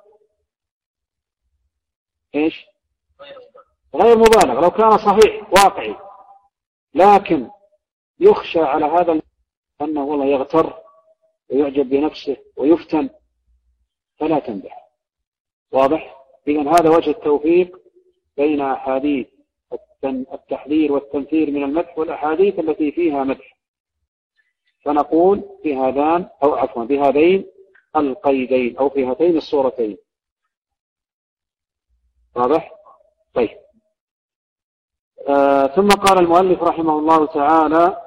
غير مبالغ، لو كان صحيح واقعي، لكن يخشى على هذا أنه والله يغتر ويعجب بنفسه ويفتن فلا تمدح. واضح؟ إذن هذا وجه التوفيق بين أحاديث التحذير والتنفير من المدح والأحاديث التي فيها مدح، فنقول في هذان أو عفوا بهذين القيدين أو في هاتين الصورتين. واضح؟ طيب. ثم قال المؤلف رحمه الله تعالى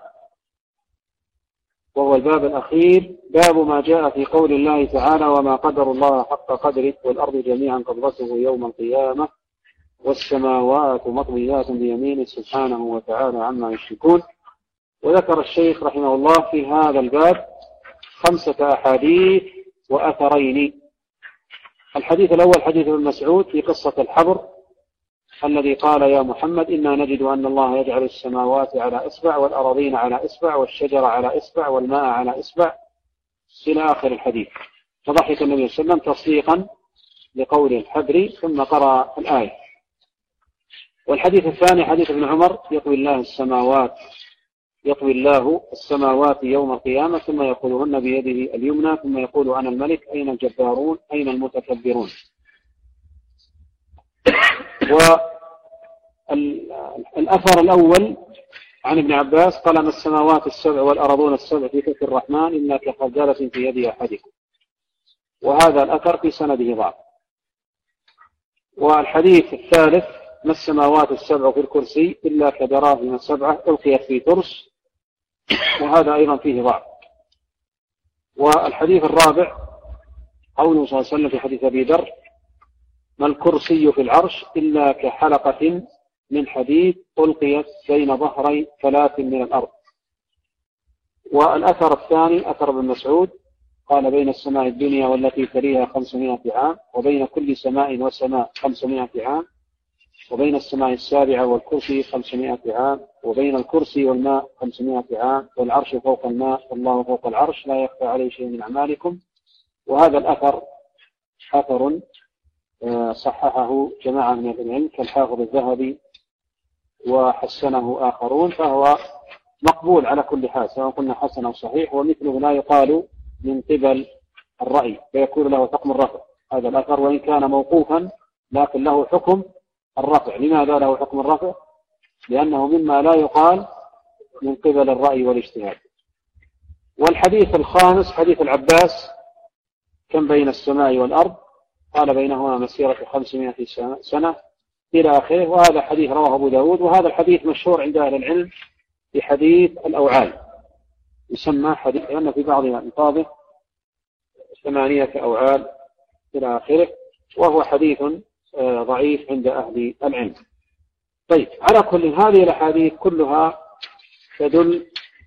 وهو الباب الأخير: باب ما جاء في قول الله تعالى: وما قدر الله حق قدره والأرض جميعا قبضته يوم القيامة والسماوات مطويات بيمينه سبحانه وتعالى عما يشركون. وذكر الشيخ رحمه الله في هذا الباب 5 أحاديث وأثرين. الحديث الأول حديث ابن مسعود في قصة الحبر الذي قال: يا محمد إنا نجد أن الله يجعل السماوات على إصبع والأراضين على إصبع والشجر على إصبع والماء على إصبع إلى آخر الحديث، فضحك النبي صلى الله عليه وسلم تصديقا لقول الحبر ثم قرأ الآية. والحديث الثاني حديث ابن عمر: يطوي الله السماوات يوم القيامة ثم يقولهن بيده اليمنى ثم يقول: أنا الملك أين الجبارون أين المتكبرون. والأثر الأول عن ابن عباس قال: ما السماوات السبع والأرضون السبع في كف الرحمن إلا كخردلة في يد أحدكم. وهذا الأثر في سنده ضعف. والحديث الثالث: ما السماوات السبع في الكرسي إلا كدراهم 7 ألقيت في ترس، وهذا أيضا فيه ضعف. والحديث الرابع قوله صلى الله عليه وسلم في حديث أبي ذر: ما الكرسي في العرش إلا كحلقة من حديد ألقيت بين ظهري 3 من الأرض. والأثر الثاني أثر ابن مسعود قال: بين السماء الدنيا والتي تليها 500 عام، وبين كل سماء وسماء 500 عام، وبين السماء السابعة والكرسي 500 عام، وبين الكرسي والماء 500 عام، والعرش فوق الماء والله فوق العرش لا يخفى عليه شيء من أعمالكم. وهذا الأثر أثر صححه جماعة من العلم كالحافظ الذهبي وحسنه آخرون، فهو مقبول على كل حال سواء قلنا حسن أو صحيح، ومثله لا يقال من قبل الرأي فيكون له حكم الرفع. هذا الأثر وإن كان موقوفا لكن له حكم الرفع. لماذا له حكم الرفع؟ لأنه مما لا يقال من قبل الرأي والاجتهاد. والحديث الخامس حديث العباس: كم بين السماء والأرض؟ قال: بينهما مسيرة 500 سنة إلى آخره. وهذا حديث رواه أبو داود. وهذا الحديث مشهور عند أهل العلم بحديث الأوعال، يسمى حديث لأن في بعض ألفاظه 8 أوعال إلى آخره، وهو حديث ضعيف عند أهل العلم. طيب، على كل هذه الأحاديث كلها تدل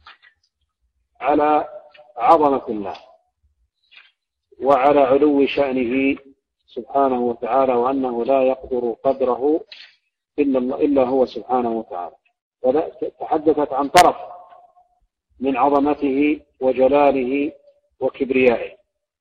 على عظمة الله وعلى علو شأنه سبحانه وتعالى، وأنه لا يقدر قدره إلا هو سبحانه وتعالى. تحدثت عن طرف من عظمته وجلاله وكبريائه.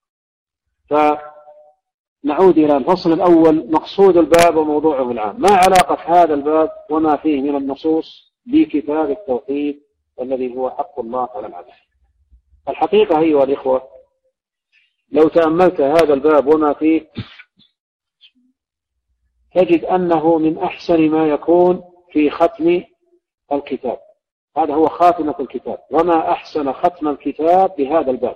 فنعود إلى الفصل الأول، مقصود الباب وموضوعه العام. ما علاقة هذا الباب وما فيه من النصوص بكتاب التوحيد الذي هو حق الله على العبد؟ الحقيقة أيها الإخوة، لو تأملت هذا الباب وما فيه تجد أنه من أحسن ما يكون في ختم الكتاب. هذا هو خاتمة الكتاب، وما أحسن ختم الكتاب بهذا الباب.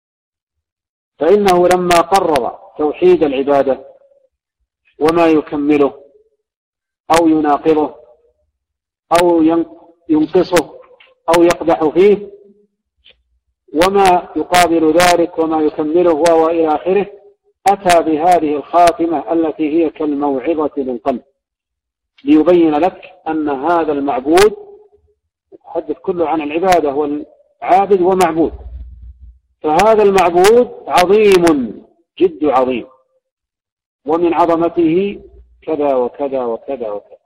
فإنه لما قرر توحيد العبادة وما يكمله أو يناقضه أو ينقصه أو يقدح فيه وما يقابل ذلك وما يكمله وإلى آخره، أتى بهذه الخاتمة التي هي كالموعظة للقلب، ليبين لك أن هذا المعبود، يتحدث كله عن العبادة والعابد ومعبود، فهذا المعبود عظيم جد عظيم، ومن عظمته كذا وكذا وكذا وكذا،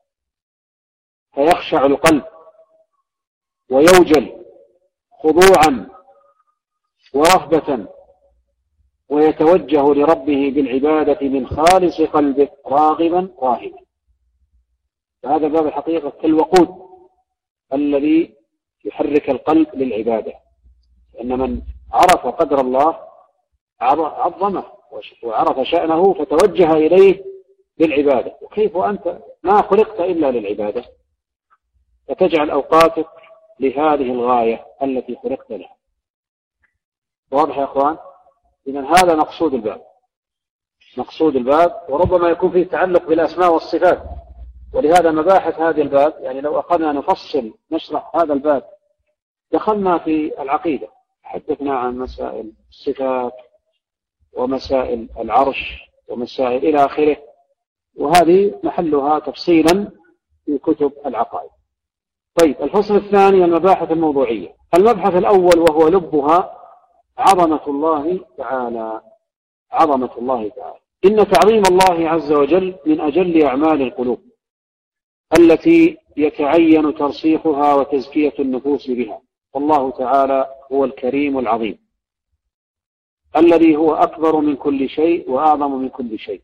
فيخشع القلب ويوجل خضوعا ورهبة ويتوجه لربه بالعبادة من خالص قلبه راغبا راهبا. فهذا باب الحقيقة كالوقود الذي يحرك القلب للعبادة، لأن من عرف قدر الله عظمه وعرف شأنه فتوجه إليه بالعبادة. وكيف أنت ما خلقت إلا للعبادة، فتجعل أوقاتك لهذه الغاية التي خلقت لها. واضح يا أخوان؟ إذن هذا مقصود الباب. مقصود الباب، وربما يكون فيه تعلق بالأسماء والصفات، ولهذا مباحث هذا الباب، يعني لو أخذنا نفصل نشرح هذا الباب دخلنا في العقيدة، حدثنا عن مسائل الصفات ومسائل العرش ومسائل إلى آخره، وهذه محلها تفصيلا في كتب العقائد. طيب، الفصل الثاني المباحث الموضوعية. المبحث الأول وهو لبها عظمة الله تعالى. عظمة الله تعالى، إن تعظيم الله عز وجل من أجل أعمال القلوب التي يتعين ترسيخها وتزكية النفوس بها. والله تعالى هو الكريم العظيم الذي هو أكبر من كل شيء وأعظم من كل شيء.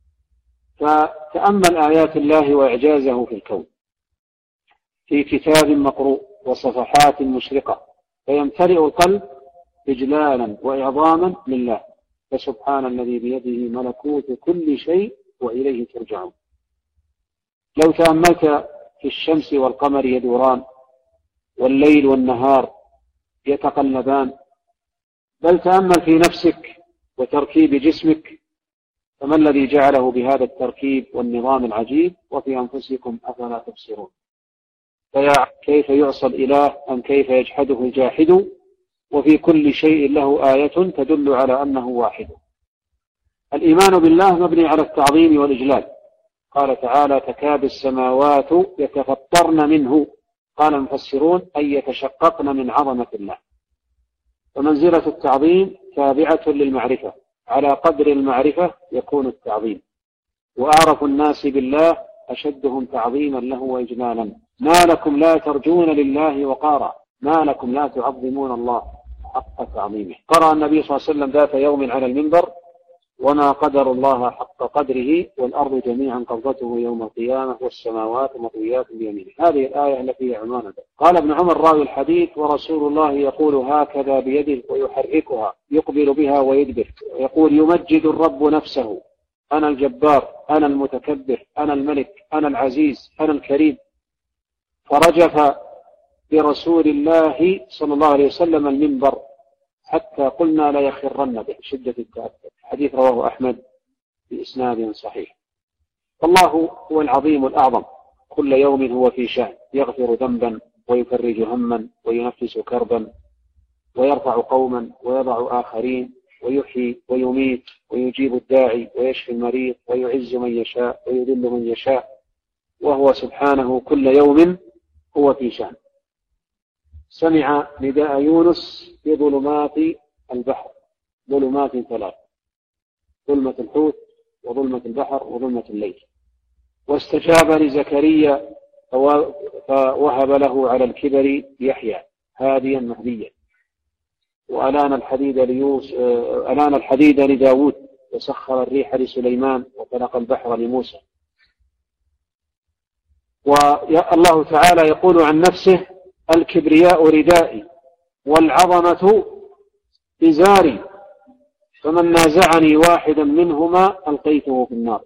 فتأمل آيات الله وإعجازه في الكون في كتاب مقروء وصفحات مشرقة، فيمتلئ القلب إجلالا وإعظاما لله. فسبحان الذي بيده ملكوت كل شيء وإليه ترجعون. لو تأملت في الشمس والقمر يدوران والليل والنهار يتقلبان، بل تأمل في نفسك وتركيب جسمك، فما الذي جعله بهذا التركيب والنظام العجيب؟ وفي أنفسكم أفلا تبصرون. كيف يعصى الإله أم كيف يجحده الجاحد، وفي كل شيء له آية تدل على أنه واحد. الإيمان بالله مبني على التعظيم والإجلال. قال تعالى: تكاد السماوات يتفطرن منه. قال المفسرون: أي يتشققن من عظمة الله. ومنزلة التعظيم تابعة للمعرفة، على قدر المعرفة يكون التعظيم. وأعرف الناس بالله أشدهم تعظيما له وإجلالا. ما لكم لا ترجون لله وقارا، ما لكم لا تعظمون الله حق تعظيمه. قرأ النبي صلى الله عليه وسلم ذات يوم على المنبر: وما قدر الله حق قدره والأرض جميعا قبضته يوم القيامة والسماوات مطويات بيمينه. هذه الآية التي هي عنوان. قال ابن عمر راوي الحديث: ورسول الله يقول هكذا بيده ويحركها يقبل بها ويدبر، يقول: يمجد الرب نفسه: أنا الجبار، أنا المتكبر، أنا الملك، أنا العزيز، أنا الكريم. فرجف برسول الله صلى الله عليه وسلم المنبر حتى قلنا لا يخرن به شدة التأثر. حديث رواه أحمد بإسناد صحيح. الله هو العظيم الأعظم، كل يوم هو في شأن، يغفر ذنبا ويفرج هما وينفس كربا ويرفع قوما ويضع آخرين ويحيي ويميت ويجيب الداعي ويشفي المريض ويعز من يشاء ويذل من يشاء، وهو سبحانه كل يوم هو في شأن. سمع نداء يونس في ظلمات البحر، ظلمات ثلاث: ظلمة الحوت وظلمة البحر وظلمة الليل. واستجاب لزكريا فوهب له على الكبر يحيى هاديا مهديا. وألان الحديد لداود، وسخر الريح لسليمان، وخلق البحر لموسى. والله تعالى يقول عن نفسه: الكبرياء ردائي والعظمة إزاري، فمن نازعني واحدا منهما ألقيته في النار،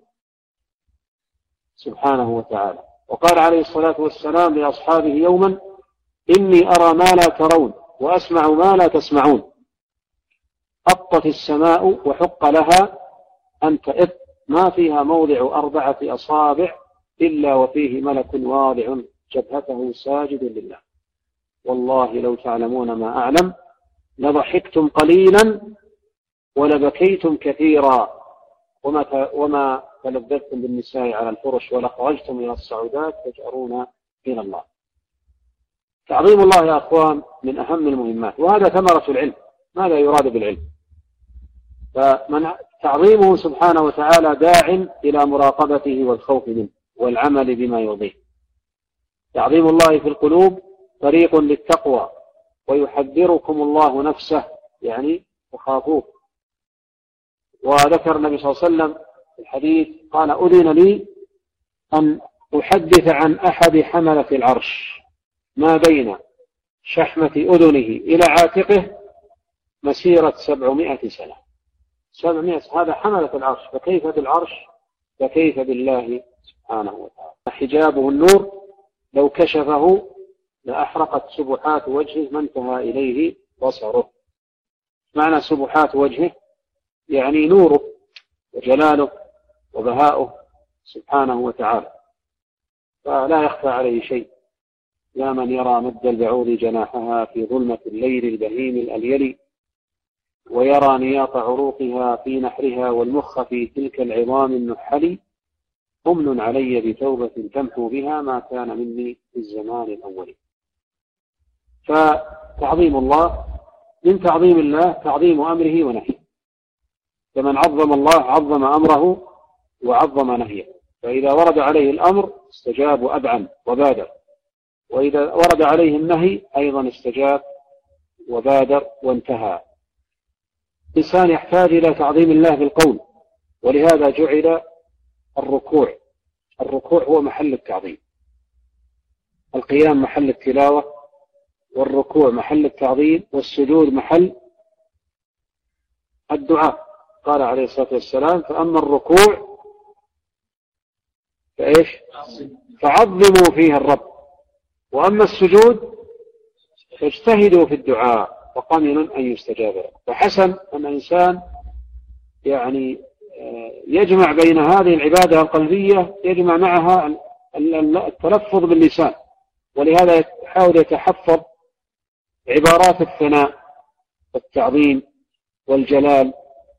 سبحانه وتعالى. وقال عليه الصلاة والسلام لأصحابه يوما: إني أرى ما لا ترون وأسمع ما لا تسمعون. أطت السماء وحق لها أن تئط، ما فيها موضع 4 أصابع إلا وفيه ملك واضع جبهته ساجد لله. والله لو تعلمون ما أعلم لضحكتم قليلا ولبكيتم كثيرا، وما تلذذتم بالنساء على الفرش ولخرجتم إلى الصعودات تجأرون إلى الله. تعظيم الله يا أخوان من أهم المهمات، وهذا ثمرة العلم. ماذا يراد بالعلم؟ فمن تعظيمه سبحانه وتعالى داع إلى مراقبته والخوف منه والعمل بما يرضيه. تعظيم الله في القلوب طريق للتقوى، ويحذركم الله نفسه، يعني تخافوه. وذكر النبي صلى الله عليه وسلم في الحديث قال: أذن لي أن أحدث عن أحد حملة العرش ما بين شحمة أذنه إلى عاتقه مسيرة 700 سنة. 700، هذا حملة العرش، فكيف بالعرش؟ فكيف بالله سبحانه وتعالى. حجابه النور، لو كشفه لأحرقت سبحات وجهه ما انتهى إليه بصره. معنى سبحات وجهه يعني نوره وجلاله وبهاؤه سبحانه وتعالى، فلا يخفى عليه شيء. يا من يرى مد البعوض جناحها في ظلمة الليل البهيم الأليل، ويرى نياط عروقها في نحرها والمخ في تلك العظام النحل، أمن علي بتوبة تمحو بها ما كان مني في الزمان الأول. فتعظيم الله من تعظيم الله تعظيم أمره ونهيه، فمن عظم الله عظم أمره وعظم نهيه. فإذا ورد عليه الأمر استجاب وأبعن وبادر، وإذا ورد عليه النهي أيضا استجاب وبادر وانتهى. الإنسان يحتاج إلى تعظيم الله بالقول، ولهذا جعل الركوع هو محل التعظيم. القيام محل التلاوة، والركوع محل التعظيم، والسجود محل الدعاء. قال عليه الصلاة والسلام: فأما الركوع فإيش؟ فعظموا فيه الرب، وأما السجود فاجتهدوا في الدعاء وقمن أن يستجاب له. فحسن أن الإنسان يعني يجمع بين هذه العبادة القلبية، يجمع معها التلفظ باللسان، ولهذا يحاول يتحفظ عبارات الثناء والتعظيم والجلال.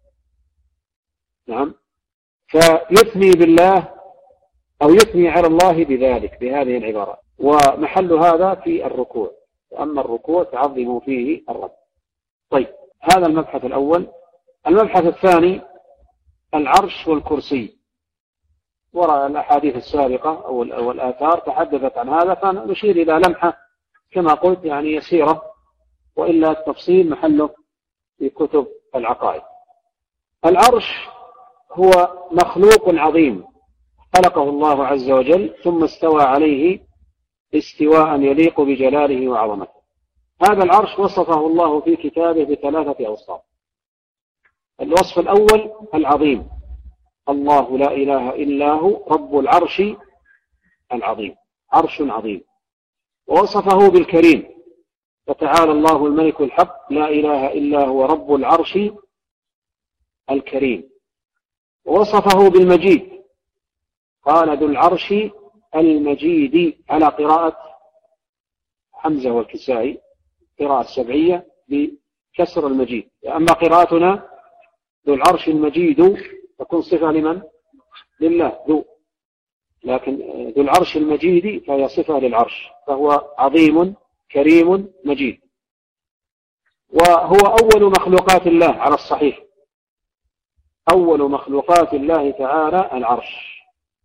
نعم، فيثني بالله أو يثني على الله بذلك، بهذه العبارات. ومحل هذا في الركوع، وأما الركوع تعظموا فيه الرب. طيب، هذا المبحث الأول. المبحث الثاني العرش والكرسي. وراء الأحاديث السابقة أو الآثار تحدثت عن هذا، فنشير إلى لمحة كما قلت يعني يسيرة، وإلا التفصيل محله في كتب العقائد. العرش هو مخلوق عظيم خلقه الله عز وجل، ثم استوى عليه استواء يليق بجلاله وعظمته. هذا العرش وصفه الله في كتابه ب3 أوصاف. الوصف الأول العظيم، الله لا إله إلا هو رب العرش العظيم، عرش عظيم. ووصفه بالكريم، فتعالى الله الملك الحق لا إله إلا هو رب العرش الكريم. ووصفه بالمجيد، قال ذو العرش المجيد، على قراءة حمزة والكسائي، قراءة 7 بكسر المجيد. أما قراءتنا ذو العرش المجيد تكون صفة لمن؟ لله ذو، لكن ذو العرش المجيد فهي صفة للعرش، فهو عظيم كريم مجيد، وهو أول مخلوقات الله على الصحيح، أول مخلوقات الله تعالى العرش،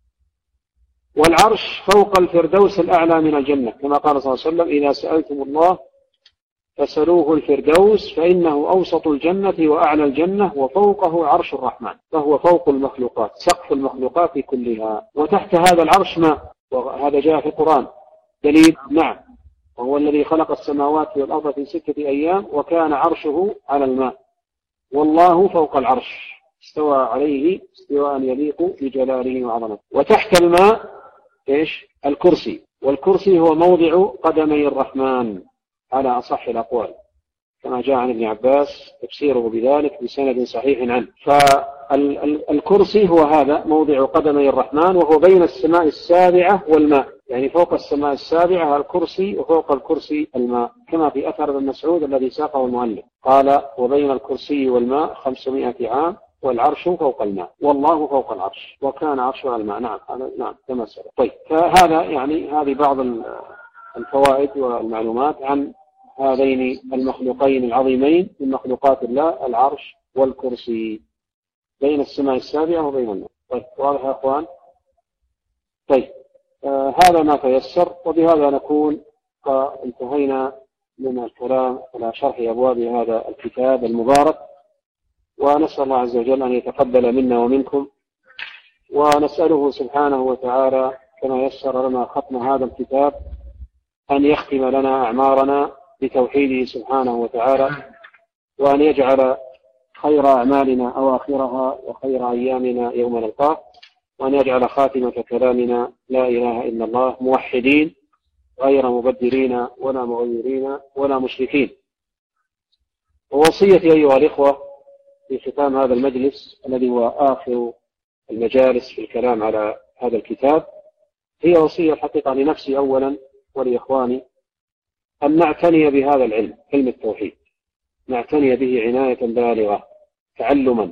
والعرش فوق الفردوس الأعلى من الجنة، كما قال صلى الله عليه وسلم: إذا سألتم الله فسلوه الفردوس فإنه أوسط الجنة وأعلى الجنة وفوقه عرش الرحمن، فهو فوق المخلوقات، سقف المخلوقات كلها، وتحت هذا العرش ماء، وهذا جاء في القرآن دليل. نعم، وهو الذي خلق السماوات والأرض في 6 أيام وكان عرشه على الماء، والله فوق العرش استوى عليه استواء يليق بجلاله وعظمته. وتحت الماء إيش؟ الكرسي، والكرسي هو موضع قدمي الرحمن على أصح الأقوال، كما جاء عن ابن عباس تفسيره بذلك بسند صحيح عنه. فالكرسي هو هذا موضع قدمي الرحمن، وهو بين السماء السابعة والماء، يعني فوق السماء السابعة الكرسي وفوق الكرسي الماء، كما في أثر ابن مسعود الذي ساقه المؤلف قال: وبين الكرسي والماء 500 عام والعرش فوق الماء والله فوق العرش وكان عرشه على الماء. نعم، نعم كما سبق. طيب، فهذا يعني هذه بعض الفوائد والمعلومات عن هذين المخلوقين العظيمين من مخلوقات الله، العرش والكرسي، بين السماء السابعة وبين الماء. طيب، واضح يا أخوان؟ طيب، هذا ما تيسر، وبهذا نكون انتهينا من الكلام على شرح أبواب هذا الكتاب المبارك، ونسأل الله عز وجل أن يتقبل منا ومنكم، ونسأله سبحانه وتعالى كما يسر لنا ختم هذا الكتاب أن يختم لنا أعمارنا بتوحيده سبحانه وتعالى، وأن يجعل خير أعمالنا أواخرها وخير أيامنا يوم نلقاه، وأن يجعل خاتمة كلامنا لا إله إلا الله موحدين غير مبدلين ولا مغيرين ولا مشركين. ووصيتي أيها الإخوة في ختام هذا المجلس الذي هو آخر المجالس في الكلام على هذا الكتاب، هي وصية الحقيقة لنفسي أولا ولإخواني، أن نعتني بهذا العلم، علم التوحيد، نعتني به عناية بالغة، تعلما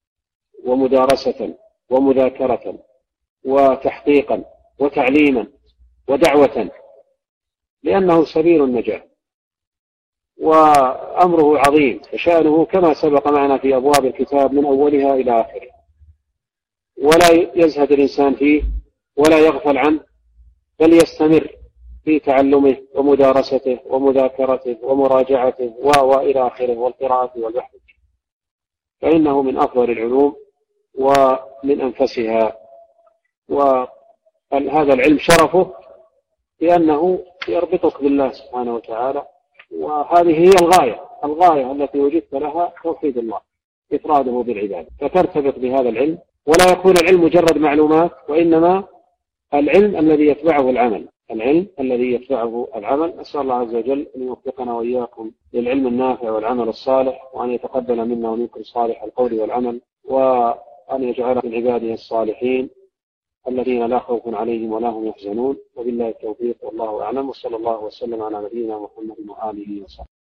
ومدارسة ومذاكرة وتحقيقا وتعليما ودعوة، لأنه سبيل النجاة وأمره عظيم، فشأنه كما سبق معنا في أبواب الكتاب من أولها إلى آخره، ولا يزهد الإنسان فيه ولا يغفل عنه، بل يستمر في تعلمه ومدارسته ومذاكرته ومراجعته وإلى آخره، والقراءة والبحث، فإنه من أفضل العلوم ومن أنفسها. وهذا العلم شرفه لأنه يربطك بالله سبحانه وتعالى، وهذه هي الغاية التي وجدت لها توحيد الله، إفراده بالعبادة، فترتبط بهذا العلم، ولا يكون العلم مجرد معلومات، وإنما العلم الذي يتبعه العمل، العلم الذي يتبعه العمل. أسأل الله عز وجل أن يوفقنا وإياكم للعلم النافع والعمل الصالح، وأن يتقبل منا ومنكم صالح القول والعمل، وأن يجعل من عباده الصالحين الذين لا خوف عليهم ولا هم يحزنون. وبالله التوفيق، والله أعلم، وصلى الله وسلم على نبينا محمد وآله وصحبه.